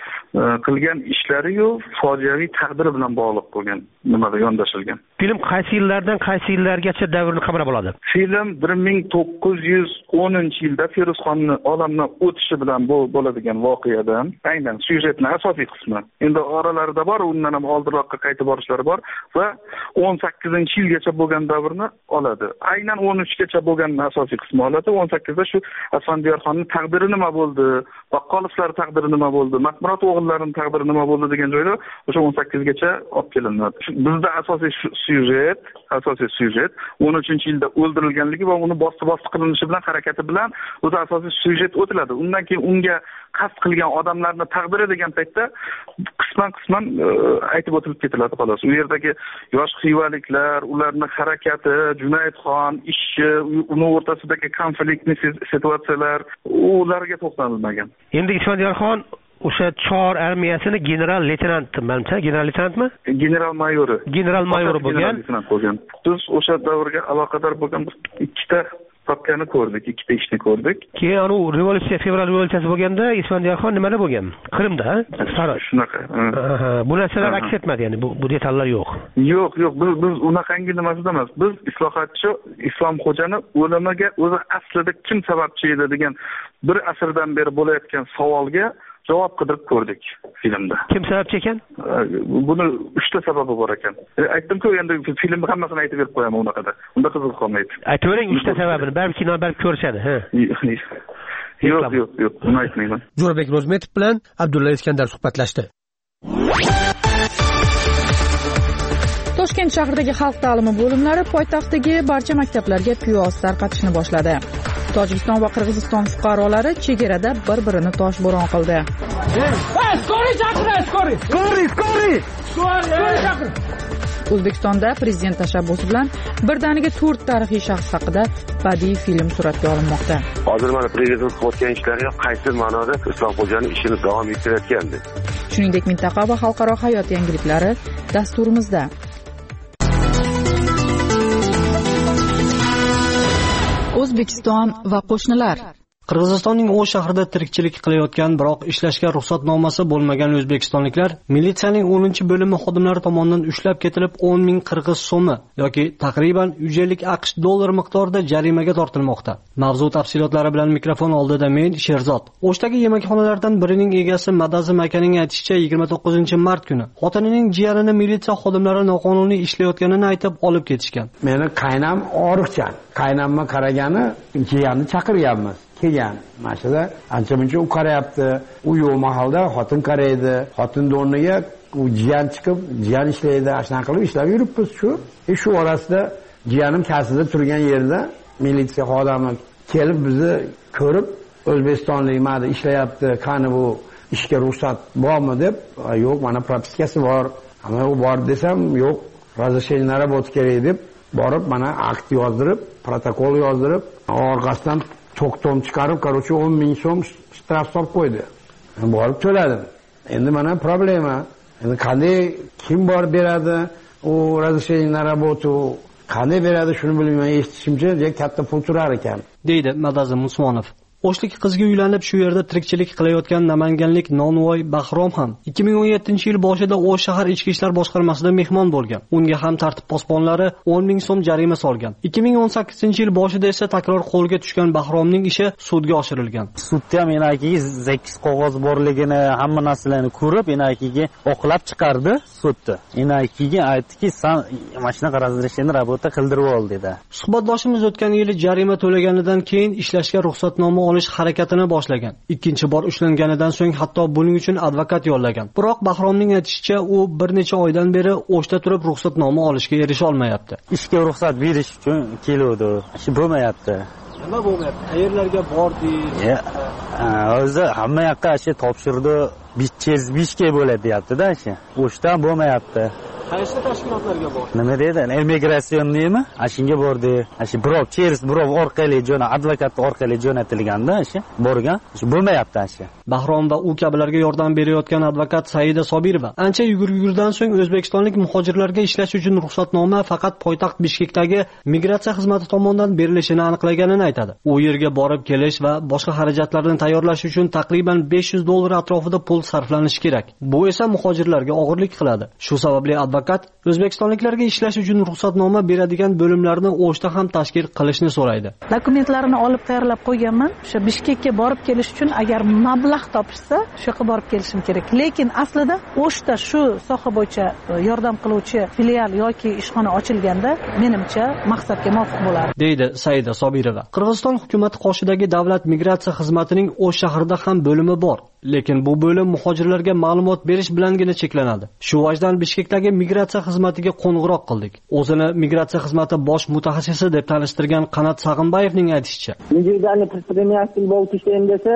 qilgan ishlari-yu fojiaviy taqdiri bilan bog'liq bo'lgan nimada yondashilgan. Film qaysi yillardan qaysi yillargacha davrni qamrab oladi? Film bir ming to'qqiz yuz o'ninchi yilda Feruzxonning olamdan o'tishi bilan bo'ladigan voqeadan, aynan syujetning asosiy qismi. Endi oralarida bor, undan ham oldinroqqa qaytib borishlari bor va o'n sakkizinchi yilgacha bo'lgan davrni oladi. Aynan o'n uchgacha bo'lgan asosiy qismi oladi. o'n sakkizda shu Asfandiyorxonning taqdiri nima bo'ldi, Baqqolovlar taqdiri nima bo'ldi, Mahmurod o'g'illarining taqdiri nima bo'ldi degan joyda o'sha o'n sakkizgacha olib kelinadi. Bizda asosiy syujet, asosiy syujet o'n uchinchi yilda o'ldirilganligi va uni bosti-bosti qilinishi bilan harakati bilan o'zi asosiy syujet o'tiladi. Undan keyin unga qasd qilgan odamlarning taqdiri degan paytda qisman-qisman aytib o'tilib ketiladi xolos. U yerdagi yosh xivaliklar, ularning harakati, Junaydxon ishi, uni o'rtasidagi konfliktli situatsiyalar, ularga to'xtalilmagan. Endi Isfandiyorxon o'sha Chor armiyasini general-leytenant, menimcha, general-leytenantmi? General-mayori. General-mayori bo'lgan. Biz o'sha davrga aloqador bo'lgan ikkita topgani ko'rdik, ikkita ishni ko'rdik. Keyin anu revolyutsiya, fevral revolyutsiyasi bo'lganda Isfandiyaxon nimada bo'lgan? Qrimda, ha? Saroy. Shunaqa. Bu narsalar aks etmadi, ya'ni bu bu detallar yo'q. Yo'q, yo'q, biz biz unaqangi nimasida emas. Biz islohotchi Islomxo'jani o'limiga o'zi aslida kim sababchi edi degan bir asrdan beri bo'layotgan savolga javob qidirib ko'rdik filmda. Kim sababchi ekan? Buni uchta sababi bor ekan. Aytdim-ku, endi filmni hammasini aytib berib qo'yaman unaqada. Unda qiziq qolmaydi. Aytavering uchta sababini, balki kino balki ko'rishadi, ha. Yo'q, yo'q, yo'q, uni aytmayman. Jo'rabek Ro'zmetov bilan Abdulla Iskandar suhbatlashdi. Toshkent shahridagi xalq ta'limi bo'limlari poytaxtdagi barcha maktablarga piyoz tarqatishni boshladi. Tojikiston va Qirg'iziston fuqarolari chegarada bir-birini toshbo'ron qildi. O'zbekistonda prezident tashabbusi bilan birdaniga to'rt tarixiy shaxs haqida badiiy film suratga olinmoqda. Hozir mana prezident qilayotgan ishlari qaysi ma'noda Islomxo'jani ishini davom ettirayotgandi. Shuningdek, mintaqa va xalqaro hayot yangiliklari dasturimizda. O'zbekiston va qo'shnilar. Qirg'izistonning O'sh shahrida tirikchilik qilayotgan, biroq ishlashga ruxsatnomasi bo'lmagan o'zbekistonliklar militsiyaning o'ninchi bo'limi xodimlari tomonidan ushlab ketilib o'n ming qirg'iz so'mi yoki taqriban yuz ellik aqsh dollar miqdorida jarimaga tortilmoqda. Mavzu tafsilotlari bilan mikrofon oldida men Sherzod. O'shdagi yemakxonalardan birining egasi Madazim akaning aytishicha, yigirma to'qqizinchi mart kuni xotinining jiyanini militsiya xodimlari noqonuniy ishlayotganini aytib olib ketishgan. Meni qaynam Oriqchan, qaynamga qaragani jiyanni chaqirganmiz. Kelgan mashada ancha muncha u qarayapti, u yo'q mahalda xotin qaraydi, xotin o'rniga u jiyan chiqib jiyan ishlaydi, ashuna qilib ishlab yuribmiz. Shu e shu orasida jiyanim kasida turgan yerda militsiya xodimi kelib bizni ko'rib, O'zbekistonlik ma'da ishlayapti, qani bu ishga ruxsat bormi deb, yo'q, mana propiskasi bor. Ama u bor desam, yo'q, razрешение на работу kerak deb borib, mana akt yozdirib, protokol yozdirib, orqasidan to'qtom chiqarib, короче, o'n ming so'm shtraf solib qo'ydi. Men borib to'ladim. Endi mana problema. Endi qanday kim borib beradi u razрешение на работу, qanday beradi shuni bilmayman, eshitishimcha katta pul turar ekan, deydi Madazim Usmonov. O'shlik qizga uylanib shu yerda tirikchilik qilayotgan namanganlik Nonvoy Bahrom ham ikki ming o'n yettinchi yil boshida O'sh shahar ichki ishlar boshqarmasida mehmon bo'lgan. Unga ham tartib posbonlari o'n ming so'm jarima solgan. ikki ming o'n sakkizinchi yil boshida esa takror qo'lga tushgan Bahromning ishi sudga oshirilgan. Sudda ham enakiga sakkiz qog'oz borligini, hamma narsalarni ko'rib, enakiga oqlab chiqardi sudda. Enakiga aytdiki, "Sen mana shunaqa razрешение работа qildirib ol" dedi. Suhbatdoshimiz o'tgan yili jarima to'laganidan keyin ishlashga ruxsatnoma olish harakatini boshlagan. Ikkinchi bor ushlanganidan so'ng hatto buning uchun advokat yollagan. Biroq Bahromning aytishicha, u bir necha oydan beri O'shda turib ruxsatnoma olishga erisha olmayapti. Ishga ruxsat berish uchun keluvdi. Ish bo'lmayapti. Nima bo'lmayapti? Qayerlarga bordi? O'zi hamma yoqqa shu topshirdi, besh besh ga bo'ladi deyapti-da, shu. O'shdan bo'lmayapti. Qaysi tashkilotlarga bordi? Nima deydi? Immigratsiyonnimi? Ashunga bordi. Ashi birov cheris, birov orqali jo'na, advokat orqali jo'natilganda, ashi borgan. Shu bo'lmayapti ashi. Bahrom va u kabilarga yordam berayotgan advokat Saida Sobirova ancha yugur-yugurdan so'ng o'zbekistonlik muhojirlarga ishlash uchun ruxsatnoma faqat poytaxt Bishkekdagi migratsiya xizmati tomonidan berilishini aniqlaganini aytadi. U yerga borib kelish va boshqa xarajatlarni tayyorlash uchun taqriban besh yuz dollar atrofida pul sarflanishi kerak. Bu esa muhojirlarga og'irlik qiladi. Shu sababli advokat o'zbekistonliklarga ishlash uchun ruxsatnoma beradigan bo'limlarni O'shda ham tashkil qilishni so'raydi. Dokumentlarini olib tayyorlab qo'yganman. O'sha Bishkekka borib kelish uchun agar mablag' topishsa, shu yoqqa borib kelishim kerak. Lekin aslida O'shda shu soha bo'yicha yordam qiluvchi filial yoki ishxona ochilganda, menimcha maqsadga muvofiq bo'ladi, deydi Saida Sobirova. Qirg'iziston hukumati qoshidagi davlat migratsiya xizmatining O'sh shahrida ham bo'limi bor. Lekin bu bo'lim muhojirlarga ma'lumot berish bilangina cheklanadi. Shu vajdan Bishkekdagi migratsiya xizmatiga qo'ng'iroq qildik. O'zini migratsiya xizmati bosh mutaxassisi deb tanishtirgan Qanat Sag'inbayevning aytishicha, Nigeriani предприниматель bo'lib ishlayman desa,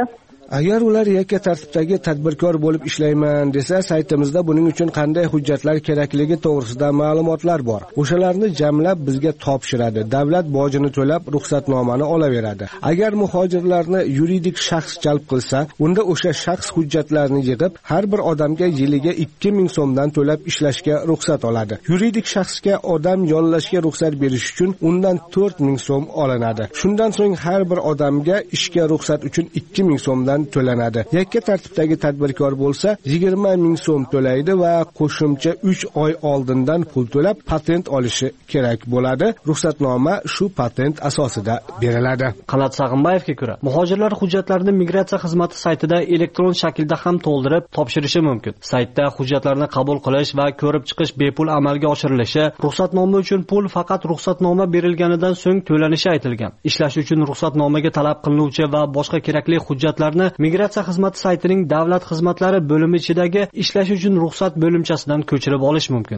Agar ular yakka tartibdagi tadbirkor bo'lib ishlayman desa, saytimizda buning uchun qanday hujjatlar kerakligi to'g'risida ma'lumotlar bor. O'shalarni jamlab bizga topshiradi. Davlat bojini to'lab, ruxsatnomani olaveradi. Agar muhojirlarni yuridik shaxs jalb qilsa, unda o'sha shaxs hujjatlarni yig'ib, har bir odamga yiliga ikki ming so'mdan to'lab ishlashga ruxsat oladi. Yuridik shaxsga odam yollashga ruxsat berish uchun undan to'rt ming so'm olinadi. Shundan so'ng har bir odamga ishga ruxsat uchun ikki ming so'mdan to'lanadi. Yakka tartibdagi tadbirkor bo'lsa, yigirma ming so'm to'laydi va qo'shimcha uch oy oldindan pul to'lab patent olishi kerak bo'ladi. Ruxsatnoma shu patent asosida beriladi. Qanot Sag'imbayevga ko'ra, muhojirlar hujjatlarini migratsiya xizmati saytida elektron shaklda ham to'ldirib topshirishi mumkin. Saytda hujjatlarni qabul qilish va ko'rib chiqish bepul amalga oshirilishi, ruxsatnoma uchun pul faqat ruxsatnoma berilganidan so'ng to'lanishi aytilgan. Ishlash uchun ruxsatnomaga talab qilinuvchi va boshqa kerakli hujjatlarni migratsiya xizmati saytining davlat xizmatlari bo'limi ichidagi ishlash uchun ruxsat bo'limchasidan ko'chirib olish mumkin.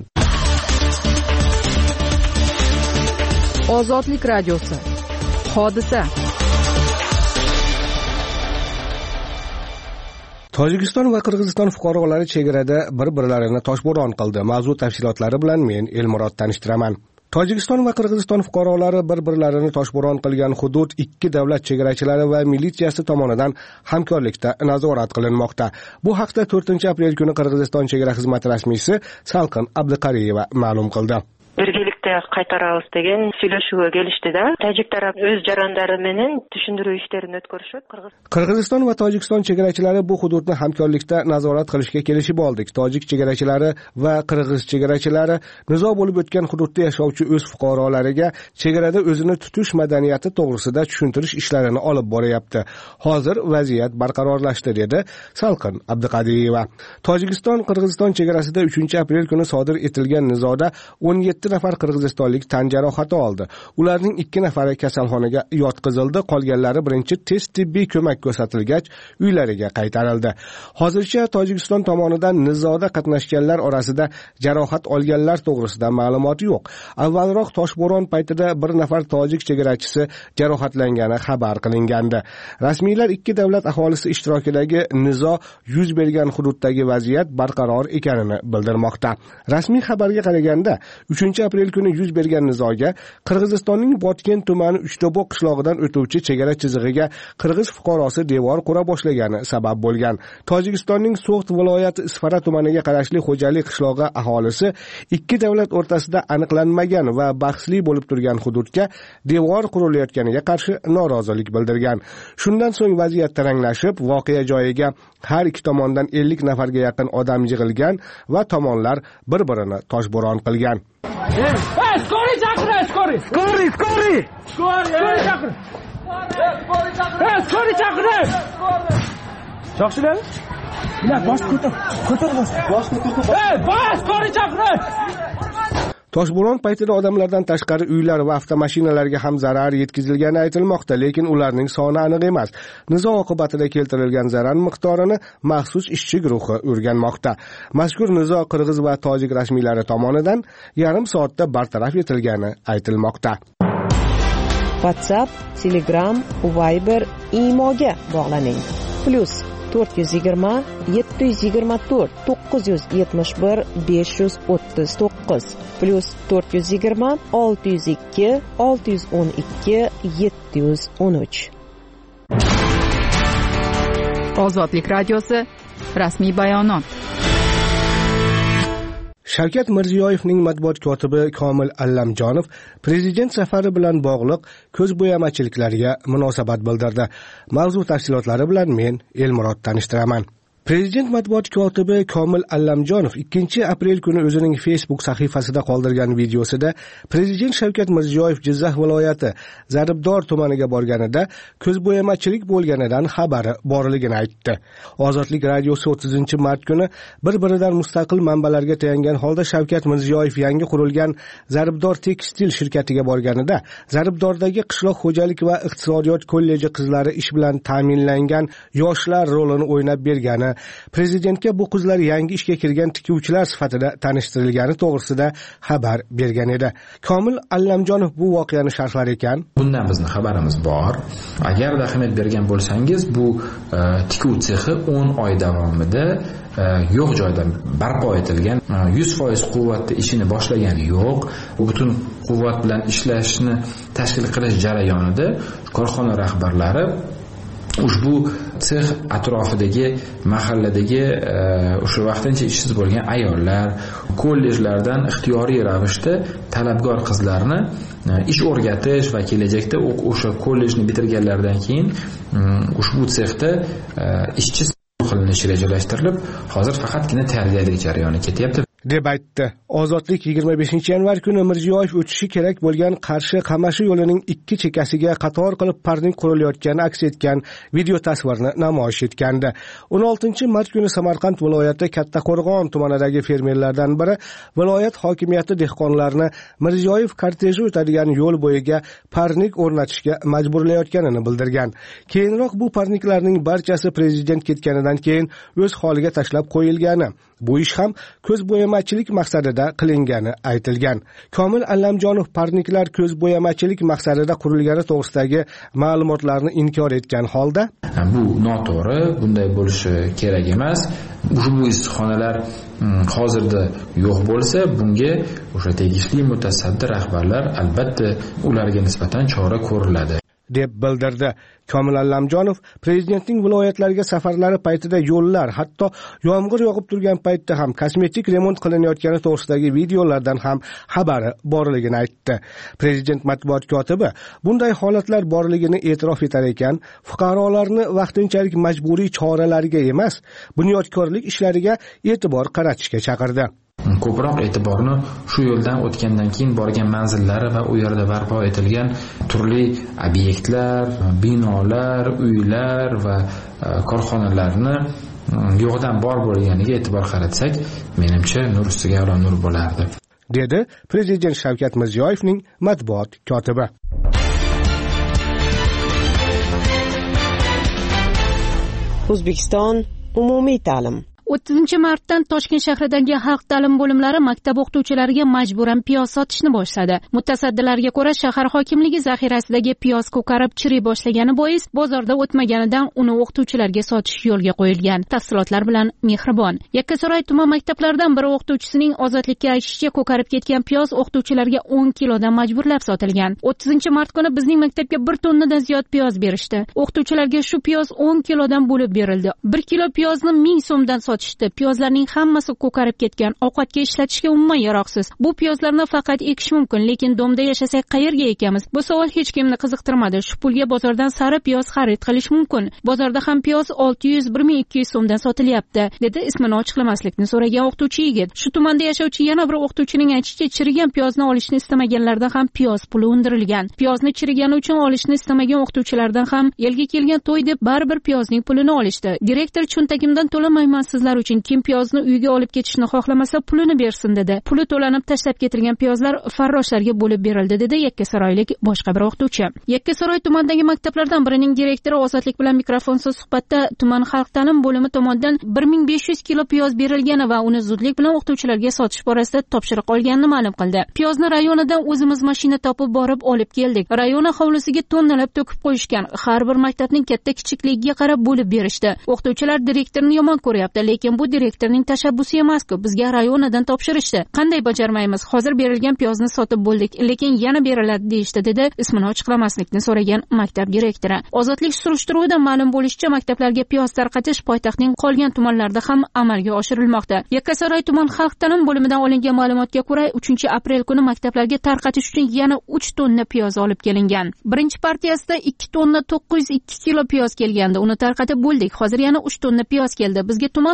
Ozodlik radiosi. Hodisa. Tojikiston va Qirg'iziston fuqarolari chegarada bir-birlarini toshbo'ron qildi. Mavzu tafsilotlari bilan men Elmurod tanishtiraman. Tojikiston va Qirg'iziston fuqarolari bir-birlarini toshbo'ron qilgan hudud ikki davlat chegarachilari va militsiyasi tomonidan hamkorlikda nazorat qilinmoqda. Bu haqda to'rtinchi aprel kuni Qirg'iziston chegara xizmati rasmiysi Salqin Abduqariyeva ma'lum qildi. Birgelikte qaytarabыз деген сүйлөшүүгө келишти-да. Тажик тарап өз жарандары менен түшүндүрүү иштерин өткөрүшөт. Qirg'iziston va Tojikiston chegarachilari bu hududni hamkorlikda nazorat qilishga kelishib oldik. Tojik chegarachilari va Qirg'iz chegarachilari nizo bo'lib o'tgan hududda yashovchi o'z fuqarolariga chegarada o'zini tutish madaniyati to'g'risida tushuntirish ishlarini olib boryapti. Hozir vaziyat barqarorlashdi, dedi Salqin Abduqadiyeva. Tojikiston Qirg'iziston chegarasida uchinchi aprel kuni sodir etilgan nizoda o'n yetti nafar qirg'izistonlik tan jarohati oldi. Ularning ikki nafari kasalxonaga yotqizildi, qolganlari birinchi tez tibbiy ko'mak ko'rsatilgach uylariga qaytarildi. Hozircha Tojikiston tomonidan nizoda qatnashganlar orasida jarohat olganlar to'g'risida ma'lumot yo'q. Avvalroq toshbo'ron paytida bir nafar tojik chegarachisi jarohatlangani xabar qilingandi. Rasmiylar ikki davlat aholisi ishtirokidagi nizo yuz bergan hududdagi vaziyat barqaror ekanini bildirmoqda. Rasmiy xabarga qaraganda uchinchi aprel kuni yuz bergan nizoga Qirg'izistonning Botken tumani Uchtobo qishlog'idan o'tuvchi chegara chizig'iga qirg'iz fuqarosi devor qura boshlagani sabab bo'lgan. Tojikistonning So'g'd viloyati Isfara tumaniga qarashli Xo'jalik qishlog'i aholisi ikki davlat o'rtasida aniqlanmagan va bahsli bo'lib turgan hududga devor qurilayotganiga qarshi norozilik bildirgan. Shundan so'ng vaziyat taranglashib, voqea joyiga har ikki tomondan ellik nafarga yaqin odam yig'ilgan va tomonlar bir-birini toshbo'ron qilgan. Skori chaqir, skori. Skori, skori. Skori chaqir. Skori chaqir. Chaqirlar? Ular bosh ko'tar. Ko'tar bosh. Bosh ko'tar. Ey, bosh skori chaqir. Toshbo'ron paytida odamlardan tashqari uylar va avtomashinalarga ham zarar yetkazilgani aytilmoqda, lekin ularning soni aniq emas. Nizo oqibatida keltirilgan zarar miqdorini maxsus ishchi guruhi o'rganmoqda. Mazkur nizo qirg'iz va tojik rasmiylari tomonidan yarim soatda bartaraf etilgani aytilmoqda. WhatsApp, Telegram, Viber, Imoga bog'laning. Plus to'rt yuz yigirma yetti yuz yigirma to'rt to'qqiz yuz yetmish bir besh yuz o'ttiz to'qqiz plus to'rt yuz yigirma olti yuz ikki olti yuz o'n ikki yetti yuz o'n uch. Ozodlik radiosi rasmiy bayonot. Shavkat Mirziyoyevning matbuot kotibi Komil Allamjonov prezident safari bilan bog'liq ko'zbo'yamachiliklarga munosabat bildirdi. Mavzu tafsilotlari bilan men Elmurod tanishtiraman. Prezident matbuot kotibi Komil Allamjonov ikkinchi aprel kuni o'zining Facebook sahifasida qoldirgan videosida Prezident Shavkat Mirziyoyev Jizzax viloyati Zaribdor tumaniga borganida ko'zbo'yamachilik bo'lganidan xabari borligini aytdi. Ozodlik radiosi o'ttizinchi mart kuni bir-biridan mustaqil manbalarga tayangan holda Shavkat Mirziyoyev yangi qurilgan Zaribdor tekstil shirkatiga borganida Zaribdordagi qishloq xo'jalik va iqtisodiyot kolleji qizlari ish bilan ta'minlangan yoshlar rolini o'ynab bergani prezidentga bu qizlar yangi ishga kirgan tikuvchilar sifatida tanishtirilgani to'g'risida xabar bergan edi. Komil Allamjonov bu voqeani sharhlar ekan. Bundan bizning xabarimiz bor. Agar ahamiyat bergan bo'lsangiz, bu e, tikuv sexi o'n oy davomida e, yo'q joyda barpo etilgan, yuz foiz quvvatda ishini boshlagani yo'q. Bu butun quvvat bilan ishlashni tashkil qilish jarayonida korxona rahbarlari ushbu sex atrofidagi mahalladagi o'sha vaqtincha ishsiz bo'lgan ayollar, kollejlardan ixtiyoriy ravishda talabgor qizlarni ish o'rgatish va kelajakda o'sha kollejni bitirganlaridan keyin ushbu sexda ishchi qilinishi rejalashtirilib, hozir faqatgina tarbiyalik jarayoni ketyapti deb aytdi. Ozodlik yigirma beshinchi yanvar kuni Mirziyoyev o'tishi kerak bo'lgan Qarshi-Qamashi yo'lining ikki chekkasiga qator qilib parning qurilayotgani aks etgan video tasvirni namoyish etgandi. o'n oltinchi mart kuni Samarqand viloyati Kattaqo'rg'on tumanidagi fermerlardan biri viloyat hokimiyati dehqonlarni Mirziyoyev korteji o'tadigan yo'l bo'yiga parnik o'rnatishga majburlayotganini bildirgan. Keyinroq bu parniklarning barchasi prezident ketganidan keyin o'z holiga tashlab qo'yilgani, bu ish ham ko'z bo'yamachilik maqsadida qilingani aytilgan. Komil Allamjonov parniklar ko'z bo'yamachilik maqsadida qurilgani to'g'risidagi ma'lumotlarni inkor etgan holda, bu noto'g'ri, bunday bo'lishi kerak emas. Ushbu istiqomalar hozirda yo'q bo'lsa, bunga o'sha tegishli mutasaddi rahbarlar albatta ularga nisbatan chora ko'riladi deb bildirdi. Komil Allamjonov prezidentning viloyatlarga safarlari paytida yo'llar, hatto yomg'ir yog'ib turgan paytda ham kosmetik remont qilinayotgani to'g'risidagi videolardan ham xabari borligini aytdi. Prezident matbuot kotibi bunday holatlar borligini e'tirof etar ekan, fuqarolarni vaqtinchalik majburiy choralarga emas, bunyodkorlik ishlariga e'tibor qaratishga chaqirdi. Ko'proq e'tiborni shu yo'ldan o'tgandan keyin borgan manzillari va u yerda barpo etilgan turli obyektlar, binolar, uylar va korxonalarni yo'qdan bor bo'lganiga e'tibor qaratsak, menimcha nur ustiga alo nur bo'lardi, dedi prezident Shavkat Mirziyoyevning matbuot kotibi. O'zbekiston umumiy ta'lim. o'ttizinchi martdan Toshkent shahridagi xalq ta'lim bo'limlari maktab o'qituvchilariga majburan piyoz sotishni boshladi. Mutasaddilarga ko'ra, shahar hokimligi zaxirasidagi piyoz ko'karib chiriy boshlagani bois bozorda o'tmaganidan uni o'qituvchilarga sotish yo'lga qo'yilgan. Tafsilotlar bilan Mehribon. Yakkasaroy tuman maktablaridan biri o'qituvchisining ozodlikka aytishicha, ko'karib ketgan piyoz o'qituvchilarga o'n kilodan majburlab sotilgan. o'ttizinchi mart kuni bizning maktabga bir tonnadan ziyod piyoz berishdi. O'qituvchilarga shu piyoz o'n kilodan bo'lib berildi. bir kilo piyozni ming so'mdan sotishdi. Piyozlarning hammasi ko'karib ketgan, ovqatga ishlatishga umuman yaroqsiz. Bu piyozlarni faqat ekish mumkin, lekin domda yashasak qayerga ekamiz? Bu savol hech kimni qiziqtirmadi. Shu pulga bozordan sari piyoz xarid qilish mumkin. Bozorda ham piyoz olti yuz bir ming ikki yuz so'mdan sotilyapti, dedi ismini ochiqlamaslikni so'ragan o'qituvchi yigit. Shu tumanda yashovchi yana bir o'qituvchining aytishicha, chirigan piyozni olishni istamaganlardan ham piyoz puli undirilgan. Piyozni chirigani uchun olishni istamagan o'qituvchilardan ham elga kelgan to'y deb baribir piyozning pulini olishdi. Direktor cho'ntagimdan to'lamayman sizlar uchun, kim piyozni uyga olib ketishni xohlamasa pulini bersin dedi. Puli to'lanib tashlab ketilgan piyozlar farroshlarga bo'lib berildi, dedi yakkasaroylik boshqa bir o'qituvchi. Yakkasaroy tumanidagi maktablardan birining direktori Ozodlik bilan mikrofonsiz suhbatda tuman xalq ta'lim bo'limi tomonidan bir ming besh yuz kilo piyoz berilgani va uni zudlik bilan o'qituvchilarga sotish borasida topshiriq olganini ma'lum qildi. Piyozni rayonidan o'zimiz mashina topib borib olib keldik. Rayona hovlisiga tonnalab to'kib qo'yishgan. Har bir maktabning katta kichikligiga qarab bo'lib berishdi. O'qituvchilar direktorni yomon ko'ryapti, lekin bu direktorning tashabbusi emas-ku. Bizga rayonadan topshirishdi. Qanday bajarmaymiz? Hozir berilgan piyozni sotib bo'ldik, lekin yana beriladi deyishdi, dedi ismini ochiqlamaslikni so'ragan maktab direktori. Ozodlik surishtiruvidan ma'lum bo'lishicha, maktablarga piyoz tarqatish poytaxtning qolgan tumanlarida ham amalga oshirilmoqda. Yakkasaroy tuman xalq ta'lim bo'limidan olingan ma'lumotga ko'ra, uchinchi aprel kuni maktablarga tarqatish uchun yana uch tonna piyoz olib kelingan. Birinchi partiyasida ikki tonna to'qqiz yuz ikki kilo piyoz kelgandi. Uni tarqatib bo'ldik. Hozir yana uch tonna piyoz keldi. Bizga tuman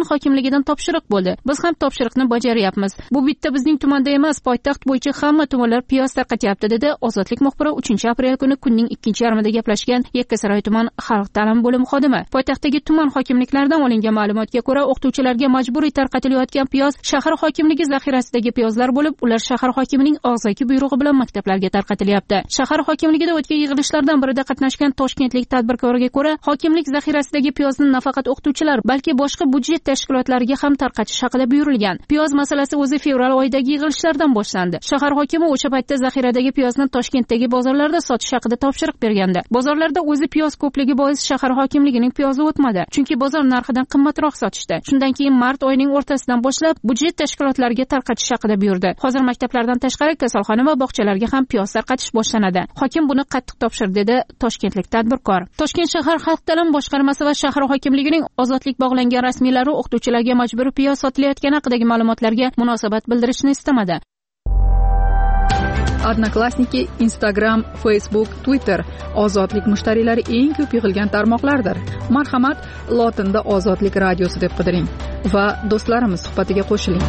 hokimligidan topshiriq bo'ldi. Biz ham topshiriqni bajaryapmiz. Bu bitta bizning tumanda emas, poytaxt bo'yicha hamma tumanlar piyoz tarqatyapti, dedi Ozodlik muxbiri uchinchi aprel kuni kunning ikkinchi yarmida gaplashgan Yakkasaroy tuman xalq ta'limi bo'limi xodimi. Poytaxtdagi tuman hokimliklaridan olingan ma'lumotga ko'ra, o'qituvchilarga majburiy tarqatilayotgan piyoz shahar hokimligi zaxirasidagi piyozlar bo'lib, ular shahar hokimining og'zaki buyrug'i bilan maktablarga tarqatilyapti. Shahar hokimligida o'tgan yig'ilishlardan birida qatnashgan toshkentlik tadbirkorga ko'ra, hokimlik zaxirasidagi piyozni nafaqat o'qituvchilar, balki boshqa budjet tashkilotlariga ham tarqatish haqida buyurilgan. Piyoz masalasi o'zi fevral oyidagi yig'ilishlardan boshlandi. Shahar hokimi o'sha paytda zaxiradagi piyozni Toshkentdagi bozorlarda sotish haqida topshiriq bergandi. Bozorlarda o'zi piyoz ko'pligi bois shahar hokimligining piyozi o'tmadi, chunki bozor narxidan qimmatroq sotishdi. Shundan keyin mart oyining o'rtasidan boshlab budjet tashkilotlariga tarqatish haqida buyurdi. Hozir maktablardan tashqari kasalxona va bog'chalarga ham piyoz tarqatish boshlanadi. Hokim buni qattiq topshirdi, dedi toshkentlik tadbirkor. Toshkent shahar xalq ta'limi boshqarmasi va shahar hokimligining ozodlik bog'langan rasmiylari o'qituvchilarga majburiy piyoz sotilayotgani haqidagi ma'lumotlarga munosabat bildirishni istamadi. Odnoklassniki, Instagram, Facebook, Twitter ozodlik mushtariylari eng ko'p yig'ilgan tarmoqlardir. Marhamat, lotinda Ozodlik radiosi deb qidiring va do'stlarimiz suhbatiga qo'shiling.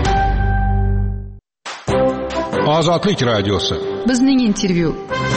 Ozodlik radiosi. Bizning intervyu.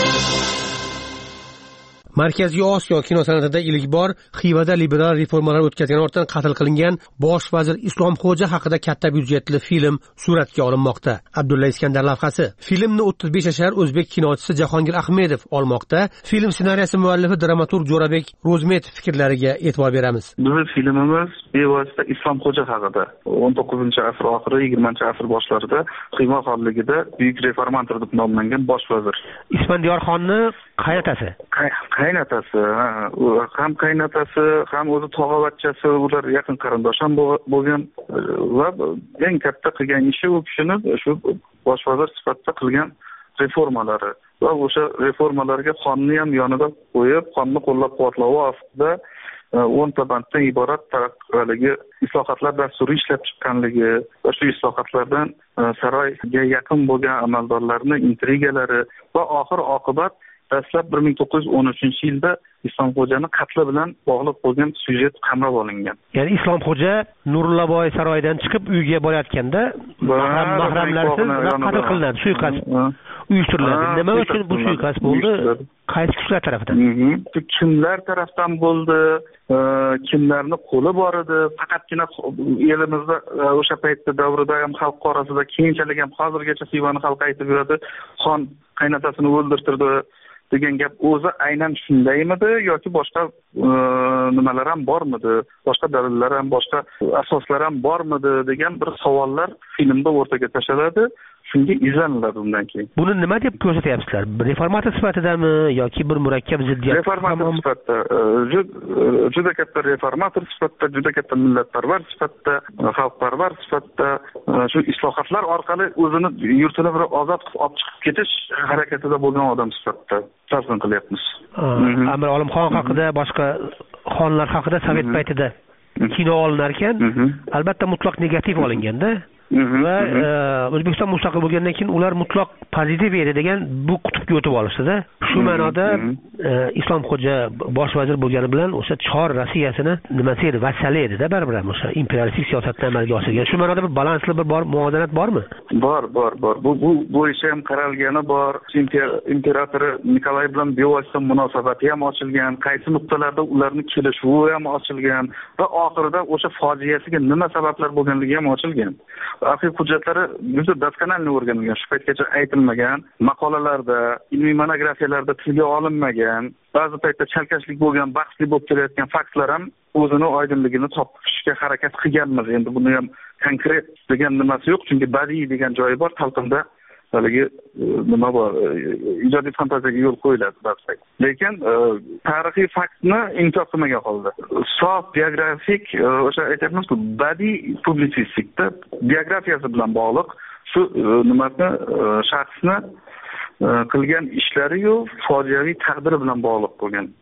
Markaziy Osiyo kino san'atida ilk bor Xivada liberal reformalar o'tkazgan ortidan qatl qilingan bosh vazir Islomxo'ja haqida katta byudjetli film suratga olinmoqda. Abdulla Iskandar lavhasi. Filmni o'ttiz besh yashar o'zbek kinochisi Jahongir Ahmedov olmoqda. Film ssenariysi muallifi dramaturg Jo'rabek Ro'zmetov fikrlariga e'tibor beramiz. Bizning filmimiz bevosita Islomxo'ja haqida. o'n to'qqizinchi asr oxiri, yigirmanchi asr boshlarida Xiva xonligida buyuk reformator deb nomlangan bosh vazir. Isfandiyorxonni qaynotasi. Qaynotasi, ham qaynotasi, ham o'zi tog'avachchasi, ular yaqin qarindosh ham bo'lgan va eng katta qilgan ishi u kishini shu bosh vazir sifatida qilgan reformalari va o'sha reformalarga xonni ham yonida qo'yib, xonni qo'llab-quvvatlovi ostida o'nta banddan iborat haligi islohotlar dasturi ishlab chiqqanligi va shu islohotlardan saroyga yaqin bo'lgan amaldorlarni intrigalari va oxir oqibat dastlab bir ming to'qqiz yuz o'n uchinchi yilda Islomxo'jani qatli bilan bog'liq bo'lgan syujet qamrab olingan. Ya'ni Islomxo'ja Nurullaboy saroyidan chiqib uyga borayotganda mahramlarsiz qatl qilinadi, suiqasd uyushtiriladi. Nima uchun bu suiqasd bo'ldi? Qaysi kuchlar tomonidan? Kimlar tomonidan bo'ldi? Kimlarning qo'li bor edi? Faqatgina elimizda o'sha paytda davrida ham xalq orasida keyinchalik ham hozirgacha Xivani xalq aytib yuradi, xon qaynotasini o'ldirtirdi degan gap o'zi aynan shundaymidi yoki boshqa nimalar ham bormidi, boshqa dalillar ham, boshqa asoslar ham bormidi degan bir savollar filmda o'rtaga tashlanadi. Shunga izlaniladi undan keyin. Buni nima deb ko'rsatyapsizlar? Reformator sifatidami yoki bir murakkab ziddiyat? Reformator sifatida, juda katta reformator sifatida, juda katta millatparvar sifatida, xalqparvar sifatida, shu islohotlar orqali o'zini yurtini bir ozod qilib olib chiqib ketish harakatida bo'lgan odam sifatida tasavvur qilyapmiz. Amir Olimxon haqida, boshqa xonlar haqida sovet paytida kino olinar ekan, albatta mutlaq negativ olinganda va O'zbekiston mustaqil bo'lgandan keyin ular mutlaq pozitiv edi degan bu qutbga o'tib olishdi-da. Shu ma'noda Islomxo'ja bosh vazir bo'lgani bilan o'sha chor Rossiyasini nimasi edi, vassali edi-da, baribir ham o'sha imperialistik siyosatni amalga oshirgan. Shu ma'noda bir balansli bir bor muvozanat bormi? Bor, bor, bor. Bu bu bo'yicha ham qaralgani bor. Imperator Nikolay bilan bevosita munosabati ham ochilgan, qaysi nuqtalarda ularning kelishuvi ham ochilgan va oxirida o'sha fojiasiga nima sabablar bo'lganligi ham ochilgan. Arxiv hujjatlari juda doskонально o'rganilgan, shu paytgacha aytilmagan, maqolalarda, ilmiy monografiyalarda tilga olinmagan, ba'zi paytda chalkashlik bo'lgan, bahsli bo'lib kelayotgan faktlar ham o'zini oydinligini topishga harakat qilganmiz. Endi buni ham konkret degan nimasi yo'q, chunki badiiy degan joyi bor, talqinda haligi nima bor, ijodiy fantaziyaga yo'l qo'yiladi ba'zi. Lekin tarixiy faktni inkor qilmagan holda, sof biografik, o'sha aytamiz-ku, badiiy publitsistikda biografiyasi bilan bog'liq shu nimani shaxsni qilgan ishlari-yu fojiaviy taqdiri bilan bog'liq bo'lgan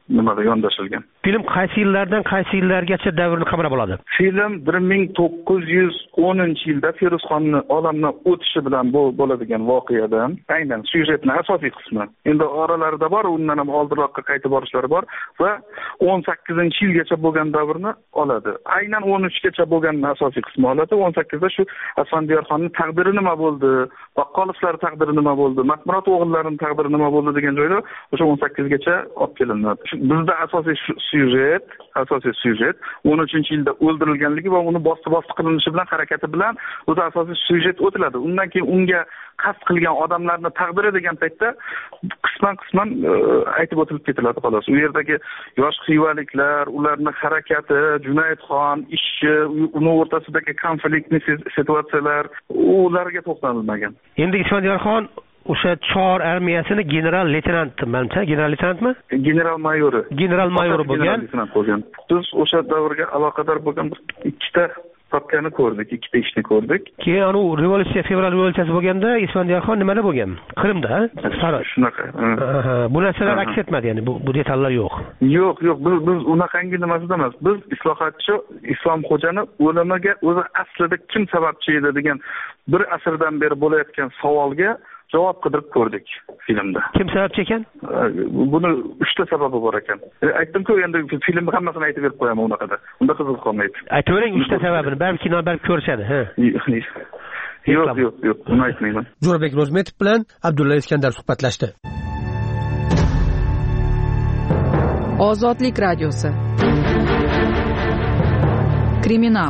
nimada yondashilgan. Film qaysi yillardan qaysi yillargacha davrni qamrab oladi? Film bir ming to'qqiz yuz o'ninchi yilda Feruzxonning olamdan o'tishi bilan bo'ladigan voqeadan, aynan syujetning asosiy qismi. Endi oralarida bor, undan ham oldinroqqa qaytib borishlari bor va o'n sakkizinchi yilgacha bo'lgan davrni oladi. Aynan o'n uchgacha bo'lgan asosiy qismi oladi. o'n sakkizda shu Asfandiyorxonning taqdiri nima bo'ldi, Baqqolovlar taqdiri nima bo'ldi, Mahmurod o'g'illarining taqdiri nima bo'ldi degan joyda o'sha o'n sakkizgacha olib kelinadi. Bizda asosiy syujet, asosiy syujet o'n uchinchi yilda o'ldirilganligi va uni bosti-bosti qilinishi bilan harakati bilan o'zi asosiy syujet o'tiladi. Undan keyin unga qasd qilgan odamlarning taqdiri degan paytda qisman-qisman aytib o'tilib ketiladi xolos. U yerdagi yosh xivaliklar, ularning harakati, Junaydxon ishi, uni o'rtasidagi konfliktli situatsiyalar, ularga to'xtalilmagan. Endi Isfandiyorxon o'sha Chor armiyasini general leytenanti, menimcha, general leytenantmi? General mayori. General mayori bo'lgan. Biz o'sha davrga aloqador bo'lgan bir ikkita topgani ko'rdik, ikkita ishni ko'rdik. Keyin anu revolyutsiya, fevral revolyutsiyasi bo'lganda Isfandiyorxon nimada bo'lgan? Qrimda, Saroy. Shunaqa. Bu narsalar aks etmadi, ya'ni bu, bu detallar yo'q. Yo'q, yo'q, biz biz unaqangi nimasida emas. Biz islohotchi Islomxo'jani o'limiga o'zi aslida kim sababchi edi degan bir asrdan beri bo'layotgan savolga javob qidirib ko'rdik filmda. Kim sababchi ekan? Buni uchta sababi bor ekan. Aytdim-ku, endi filmni hammasini aytib berib qo'yaman unaqada. Unda qiziq qolmaydi. Aytavering uchta sababini, balki kino balki ko'rishadi, ha. Yo'q, yo'q, yo'q, uni aytmayman. Jo'rabek Ro'zmetov bilan Abdulla Iskandar suhbatlashdi. Ozodlik radiosi. Kriminal.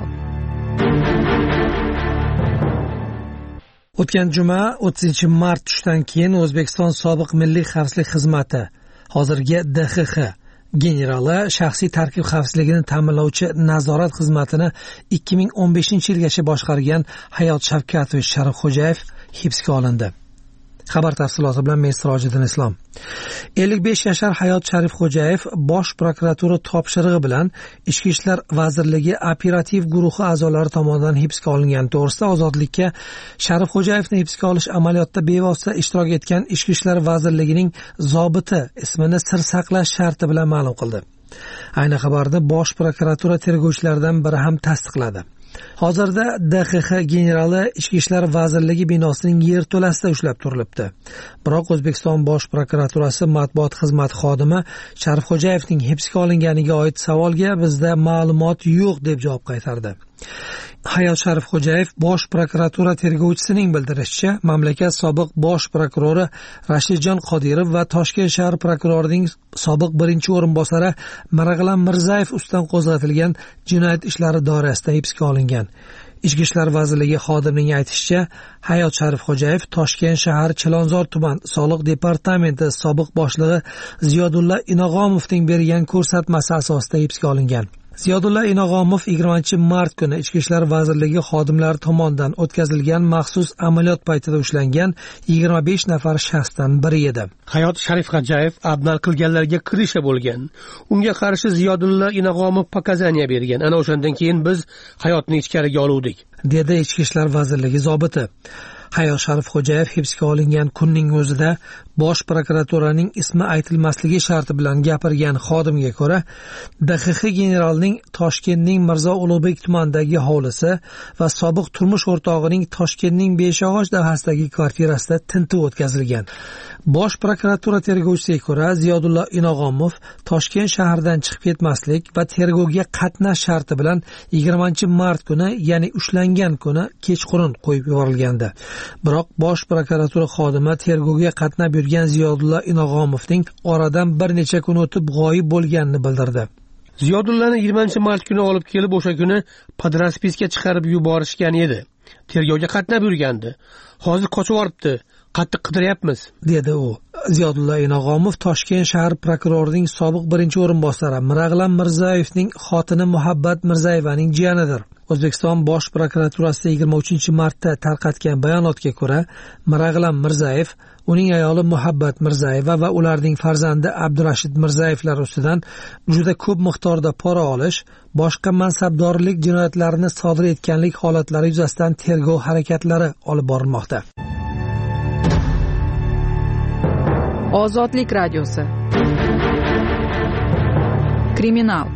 O'tgan juma o'ttizinchi mart tushdan keyin O'zbekiston sobiq milliy xavfsizlik xizmati, hozirgi D X X generali shaxsiy tarkib xavfsizligini ta'minlovchi nazorat xizmatini ikki ming o'n beshinchi yilgacha boshqargan Hayot Shavkatovich Sharifxo'jayev hibsga olindi. Xabar tafsiloti bilan men Sirojiddin Islom. ellik besh yashar Hayot Sharifxo'jayev Bosh prokuratura topshirig'i bilan Ichki ishlar vazirligi operativ guruhi a'zolari tomonidan hibsga olingan to'g'risida Ozodlikka Sharifxo'jayevni hibsga olish amaliyotida bevosita ishtirok etgan Ichki ishlar vazirligining zobiti ismini sir saqlash sharti bilan ma'lum qildi. Ayni xabarni Bosh prokuratura tergovchilaridan biri ham tasdiqladi. Hozirda D X X generali Ichki ishlar vazirligi binosining yerto'lasida ushlab turilibdi. Biroq O'zbekiston Bosh prokuraturasi matbuot xizmati xodimi Sharifxo'jayevning hibsga olinganiga oid savolga bizda ma'lumot yo'q deb javob qaytardi. Hayot Sharifxo'jayev Bosh prokuratura tergovchisining bildirishicha, mamlakat sobiq bosh prokurori Rashidjon Qodirov va Toshkent shahar prokurorining sobiq birinchi o'rinbosari Mirag'lan Mirzayev ustidan qo'zg'atilgan jinoyat ishlari doirasida hibsga olingan. Ichki ishlar vazirligi xodimining aytishicha, Hayot Sharifxo'jayev Toshkent shahar Chilonzor tuman soliq departamenti sobiq boshlig'i Ziyodulla Inog'omovning bergan ko'rsatmasi asosida hibsga olingan. Ziyodulla Inog'omov yigirmanchi mart kuni Ichki ishlar vazirligi xodimlari tomonidan o'tkazilgan maxsus amaliyot paytida ushlangan yigirma besh nafar shaxsdan biri edi. Hayot Sharifxo'jayev abnal qilganlarga kirisha bo'lgan. Unga qarshi Ziyodulla Inog'omov pokazaniya bergan. Ana o'shandan keyin biz Hayotni ichkariga oluvdik, dedi Ichki ishlar vazirligi zobiti. Hayot Sharifxo'jayev hibsga olingan kunning o'zida Bosh prokuraturaning ismi aytilmasligi sharti bilan gapirgan xodimga ko'ra, D X X generalining Toshkentning Mirzo Ulug'bek tumanidagi hovlisi va sobiq turmush o'rtog'ining Toshkentning Beshog'och dahasidagi kvartirasida tintuv o'tkazilgan. Bosh prokuratura tergovchisiga ko'ra, Ziyodulla Inog'omov Toshkent shahridan chiqib ketmaslik va tergovga qatnash sharti bilan yigirmanchi mart kuni, ya'ni ushlangan kuni kechqurun qo'yib yuborilgandi. Biroq Bosh prokuratura xodimi tergovga qatnab yurgan Ziyodulla Inog'omovning oradan bir necha kun o'tib g'oyib bo'lganini bildirdi. Ziyodullani yigirmanchi mart kuni olib kelib o'sha kuni podрасписка chiqarib yuborishgan edi. Tergovga qatnab yurgandi. Hozir qochib olibdi. Qattiq qidiryapmiz, dedi u. Ziyodulla Inog'omov Toshkent shahar prokurorining sobiq birinchi o'rinbosari Mirag'lan Mirzayevning xotini Muhabbat Mirzayevaning jiyanidir. O'zbekiston Bosh prokuraturasi yigirma uchinchi martda tarqatgan bayonotga ko'ra, Mirag'lan Mirzayev, uning ayoli Muhabbat Mirzayeva va ularning farzandi Abdurashid Mirzayevlar ustidan juda ko'p miqdorda pora olish, boshqa mansabdorlik jinoyatlarini sodir etganlik holatlari yuzasidan tergov harakatlari olib borilmoqda. Ozodlik radiosi. Kriminal.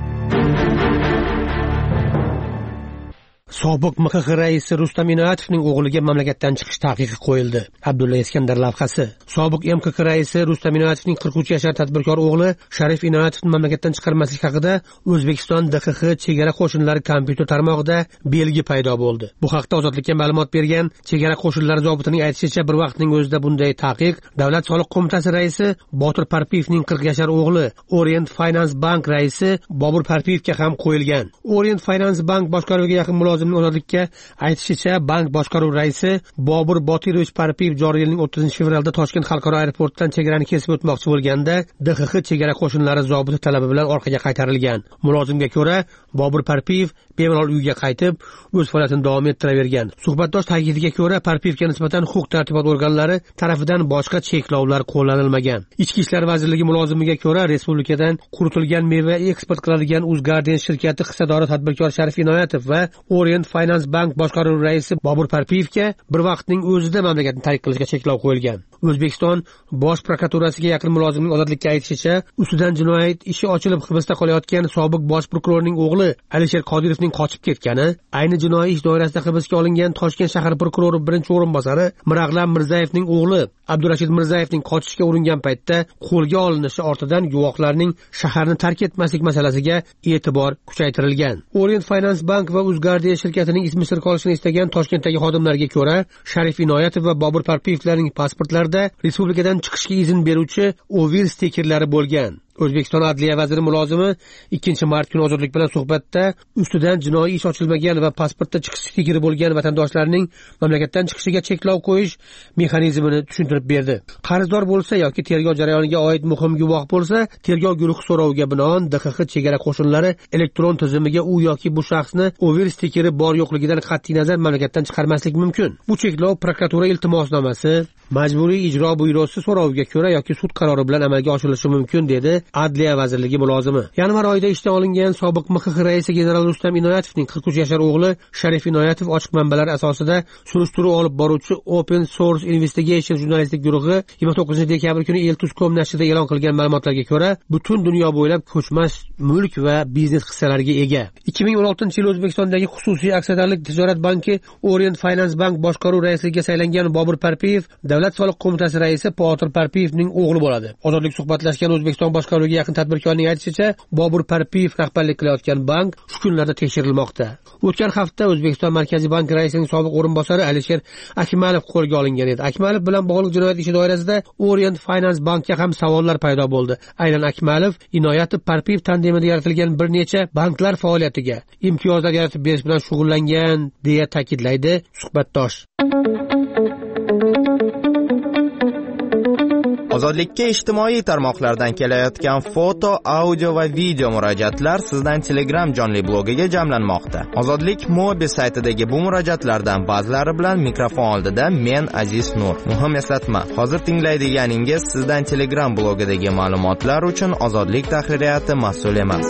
Sobiq M K X raisi Rustam Inoyatovning o'g'liga mamlakatdan chiqish taqiqi qo'yildi. Abdulla Iskandar lavhasi. Sobiq M K X raisi Rustam Inoyatovning qirq uch yashar tadbirkor o'g'li Sharif Inoyatovni mamlakatdan chiqarmaslik haqida O'zbekiston D X X chegara qo'shinlari kompyuter tarmog'ida belgi paydo bo'ldi. Bu haqda Ozodlikka ma'lumot bergan chegara qo'shinlari zobitining aytishicha, bir vaqtning o'zida bunday taqiq Davlat soliq qo'mitasi raisi Botir Parpiyevning qirq yashar o'g'li Orient Finance Bank raisi Bobur Parpiyevga ham qo'yilgan. Orient Finance Bank boshqaruviga yaqin mulozim Ozodlikka aytishicha, bank boshqaruv raisi Bobur Botirovich Parpiyev joriy yilning o'ttizinchi fevralda Toshkent xalqaro aeroportidan chegarani kesib o'tmoqchi bo'lganda D X X chegara qo'shinlari zobiti talabi bilan orqaga qaytarilgan. Mulozimga ko'ra, Bobur Parpiyev bemalol uyiga qaytib, o'z faoliyatini davom ettiravergan. Suhbatdosh ta'kidiga ko'ra, Parpiyevga nisbatan huquq-tartibot organlari tarafidan boshqa cheklovlar qo'llanilmagan. Ichki ishlar vazirligi mulozimiga ko'ra, respublikadan quritilgan meva eksport qiladigan UzGarden shirkati hissadori tadbirkor Sharif Inoyatov va Orient Finance Bank boshqaruv raisi Bobur Parpiyevga bir vaqtning o'zida mamlakatni tark qilishga cheklov qo'yilgan. O'zbekiston bosh prokuraturasiga yaqin mulozimning Ozodlikka aytishicha, ustidan jinoyat ishi ochilib hibsda qolayotgan sobiq bosh prokurorning o'g'li Alisher Qodirovning qochib ketgani, ayni jinoiy ish doirasida hibsga olingan Toshkent shahar prokurori birinchi o'rinbosari Mirag'lam Mirzayevning o'g'li Abdurashid Mirzayevning qochishga uringan paytda qo'lga olinishi ortidan guvohlarning shaharni tark etmaslik masalasiga e'tibor kuchaytirilgan. Orient Finance Bank va UzGarden shirkatining ismi sir qolishini istagan Toshkentdagi xodimlarga ko'ra, Sharif Inoyatov va Bobur Parpiyevlarning pasportlarida respublikadan chiqishga izn beruvchi Ovir stikerlari bo'lgan. O'zbekiston Adliya vaziri mulozimi ikkinchi mart kuni Ozodlik bilan suhbatda ustidan jinoiy ish ochilmagan va pasportda chiqish stikeri bo'lgan vatandoshlarning mamlakatdan chiqishiga cheklov qo'yish mexanizmini tushuntirib berdi. Qarzdor bo'lsa yoki tergov jarayoniga oid muhim guvoh bo'lsa, tergov guruhi so'roviga binoan D X X chegara qo'shinlari elektron tizimiga u yoki bu shaxsni over stikeri bor yo'qligidan qat'iy nazar mamlakatdan chiqarmaslik mumkin. Bu cheklov prokuratura iltimosnomasi, majburiy ijro byurosi so'roviga ko'ra yoki sud qarori bilan amalga oshirilishi mumkin, dedi Adliya vazirligi mulozimi. Yanvar oyida ishdan olingan sobiq M K X raisi general Rustam Inoyatovning qirq uch yashar o'g'li Sharif Inoyatov ochiq manbalar asosida surishtiruv olib boruvchi Open Source Investigation jurnalistik guruhi yigirma to'qqizinchi dekabr kuni Eltus nokta com nashrida e'lon qilgan ma'lumotlarga ko'ra, butun dunyo bo'ylab ko'chmas mulk va biznes hissalariga ega. ikki ming o'n oltinchi yil O'zbekistondagi xususiy aksiyadorlik tijorat banki Orient Finance Bank boshqaruv raisligiga saylangan Bobur Parpiyev Davlat soliq qo'mitasi raisi Botir Parpiyevning o'g'li bo'ladi. Ozodlik suhbatlashgan O'zbekiston boshqaruviga yaqin tadbirkorning aytishicha, Bobur Parpiyev rahbarlik qilayotgan bank shu kunlarda tekshirilmoqda. O'tgan hafta O'zbekiston Markaziy bank raisining sobiq o'rinbosari Alisher Akmalov qo'lga olingan edi. Akmalov bilan bog'liq jinoyat ishi doirasida Orient Finance Bankga ham savollar paydo bo'ldi. Aynan Akmalov Inoyatov Parpiyev tandemida yaratilgan bir necha banklar faoliyatiga imtiyozlar yaratib berish bilan shug'ullangan, deya ta'kidlaydi suhbatdosh. Ozodlikka ijtimoiy tarmoqlardan kelayotgan foto, audio va video murojaatlar sizdan Telegram jonli blogiga jamlanmoqda. Ozodlik mobil saytidagi bu murojaatlardan ba'zilari bilan mikrofon oldida men Aziz Nur. Muhim eslatma, hozir tinglaydiganingiz sizdan Telegram blogidagi ma'lumotlar uchun Ozodlik tahririyati mas'ul emas.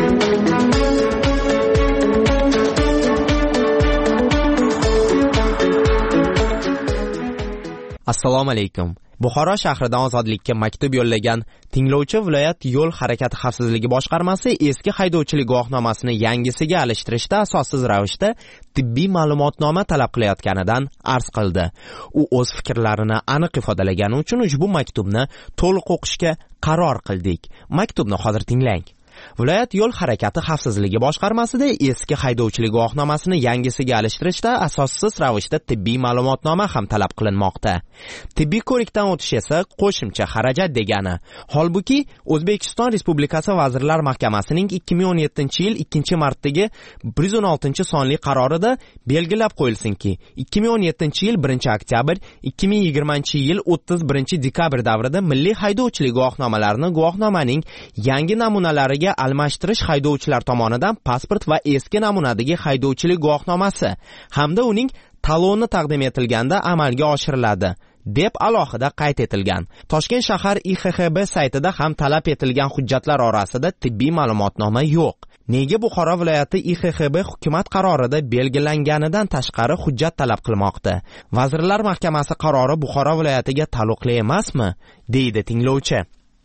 Assalomu alaykum. Buxoro shahridan Ozodlikka maktub yo'llagan tinglovchi viloyat yo'l harakati xavfsizligi boshqarmasi eski haydovchilik guvohnomasini yangisiga alishtirishda asossiz ravishda tibbiy ma'lumotnoma talab qilayotganidan arz qildi. U o'z fikrlarini aniq ifodalagani uchun ushbu maktubni to'liq o'qishga qaror qildik. Maktubni hozir tinglang. Viloyat yo'l harakati xavfsizligi boshqarmasida eski haydovchilik guvohnomasini yangisiga alishtirishda asossiz ravishda tibbiy ma'lumotnoma ham talab qilinmoqda. Tibbiy ko'rikdan o'tish esa qo'shimcha xarajat degani. Holbuki O'zbekiston Respublikasi Vazirlar Mahkamasining ikki ming o'n yettinchi yil ikkinchi martdagi bir yuz o'n oltinchi sonli qarorida belgilab qo'yilsinki, ikki ming o'n yettinchi yil birinchi oktyabr, ikki ming yigirmanchi yil o'ttiz birinchi dekabr davrida milliy haydovchilik guvohnomalarini guvohnomaning yangi namunalariga almashtirish haydovchilar tomonidan pasport va eski namunadagi haydovchilik guvohnomasi hamda uning taloni taqdim etilganda amalga oshiriladi deb alohida qayd etilgan. Toshkent shahar I X X B saytida ham talab etilgan hujjatlar orasida tibbiy ma'lumotnoma yo'q. Nega Buxoro viloyati I X X B hukumat qarorida belgilanganidan tashqari hujjat talab qilmoqda? Vazirlar Mahkamasi qarori Buxoro viloyatiga taalluqli emasmi? Deydi tinglovchi.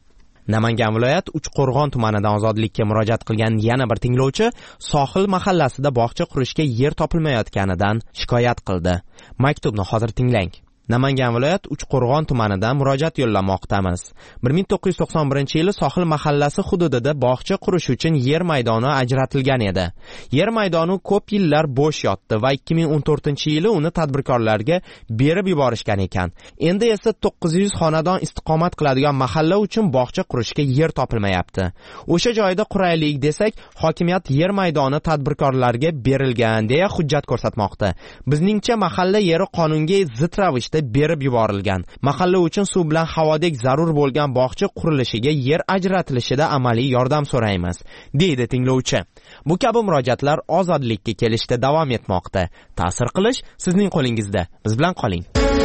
Namangan viloyat Uchqo'rg'on tumanidan ozodlikka murojaat qilgan yana bir tinglovchi Sohil mahallasida bog'cha qurishga yer topilmayotganidan shikoyat qildi. Maktubni hozir tinglang. Namangan viloyat Uchqo'rg'on tumanidan murojaat yo'llamoqdamiz. bir ming to'qqiz yuz to'qson birinchi yili Sohil mahallasi hududida bog'cha qurish uchun yer maydoni ajratilgan edi. Yer maydoni ko'p yillar bo'sh yotdi va ikki ming o'n to'rtinchi yili uni tadbirkorlarga berib yuborishgan ekan. Endi esa to'qqiz yuz xonadon istiqomat qiladigan mahalla uchun bog'cha qurishga yer topilmayapti. O'sha joyda quraylik desak, hokimiyat yer maydoni tadbirkorlarga berilgan deya hujjat ko'rsatmoqda. Bizningcha mahalla yeri qonunga zid ravishda berib yuborilgan. Mahalla uchun suv bilan havodek zarur bo'lgan bog'cha qurilishiga yer ajratilishida amaliy yordam so'raymiz, deydi tinglovchi. Bu kabi murojaatlar ozodlikka kelishda davom etmoqda. Ta'sir qilish sizning qo'lingizda. Biz bilan qoling.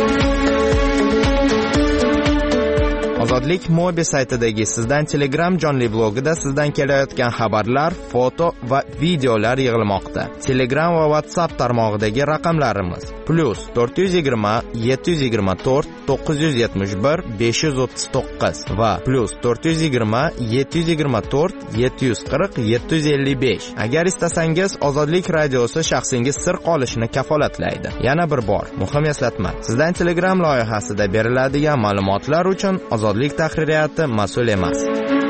Ozodlik Mobi saytidagi sizdan Telegram jonli blogida sizdan kelayotgan xabarlar, foto va videolar yig'ilmoqda. Telegram va WhatsApp tarmog'idagi raqamlarimiz plus to'rt yuz yigirma yetti yuz yigirma to'rt to'qqiz yuz yetmish bir besh yuz o'ttiz to'qqiz va plus to'rt yuz yigirma yetti yuz yigirma to'rt yetti yuz qirq yetti yuz ellik besh. Agar istasangiz Ozodlik radiosi shaxsingiz sir qolishini kafolatlaydi. Yana bir bor muhim eslatma. Sizdan Telegram loyihasida beriladigan ma'lumotlar uchun Ozodlik tahririyati mas'ul emas.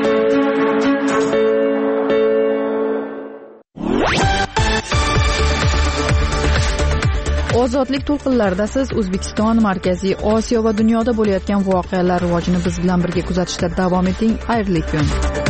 Ozodlik to'lqinlarida siz O'zbekiston, Markaziy Osiyo va dunyoda bo'layotgan voqealar rivojini biz bilan birga kuzatishda davom eting. Xayrli kun.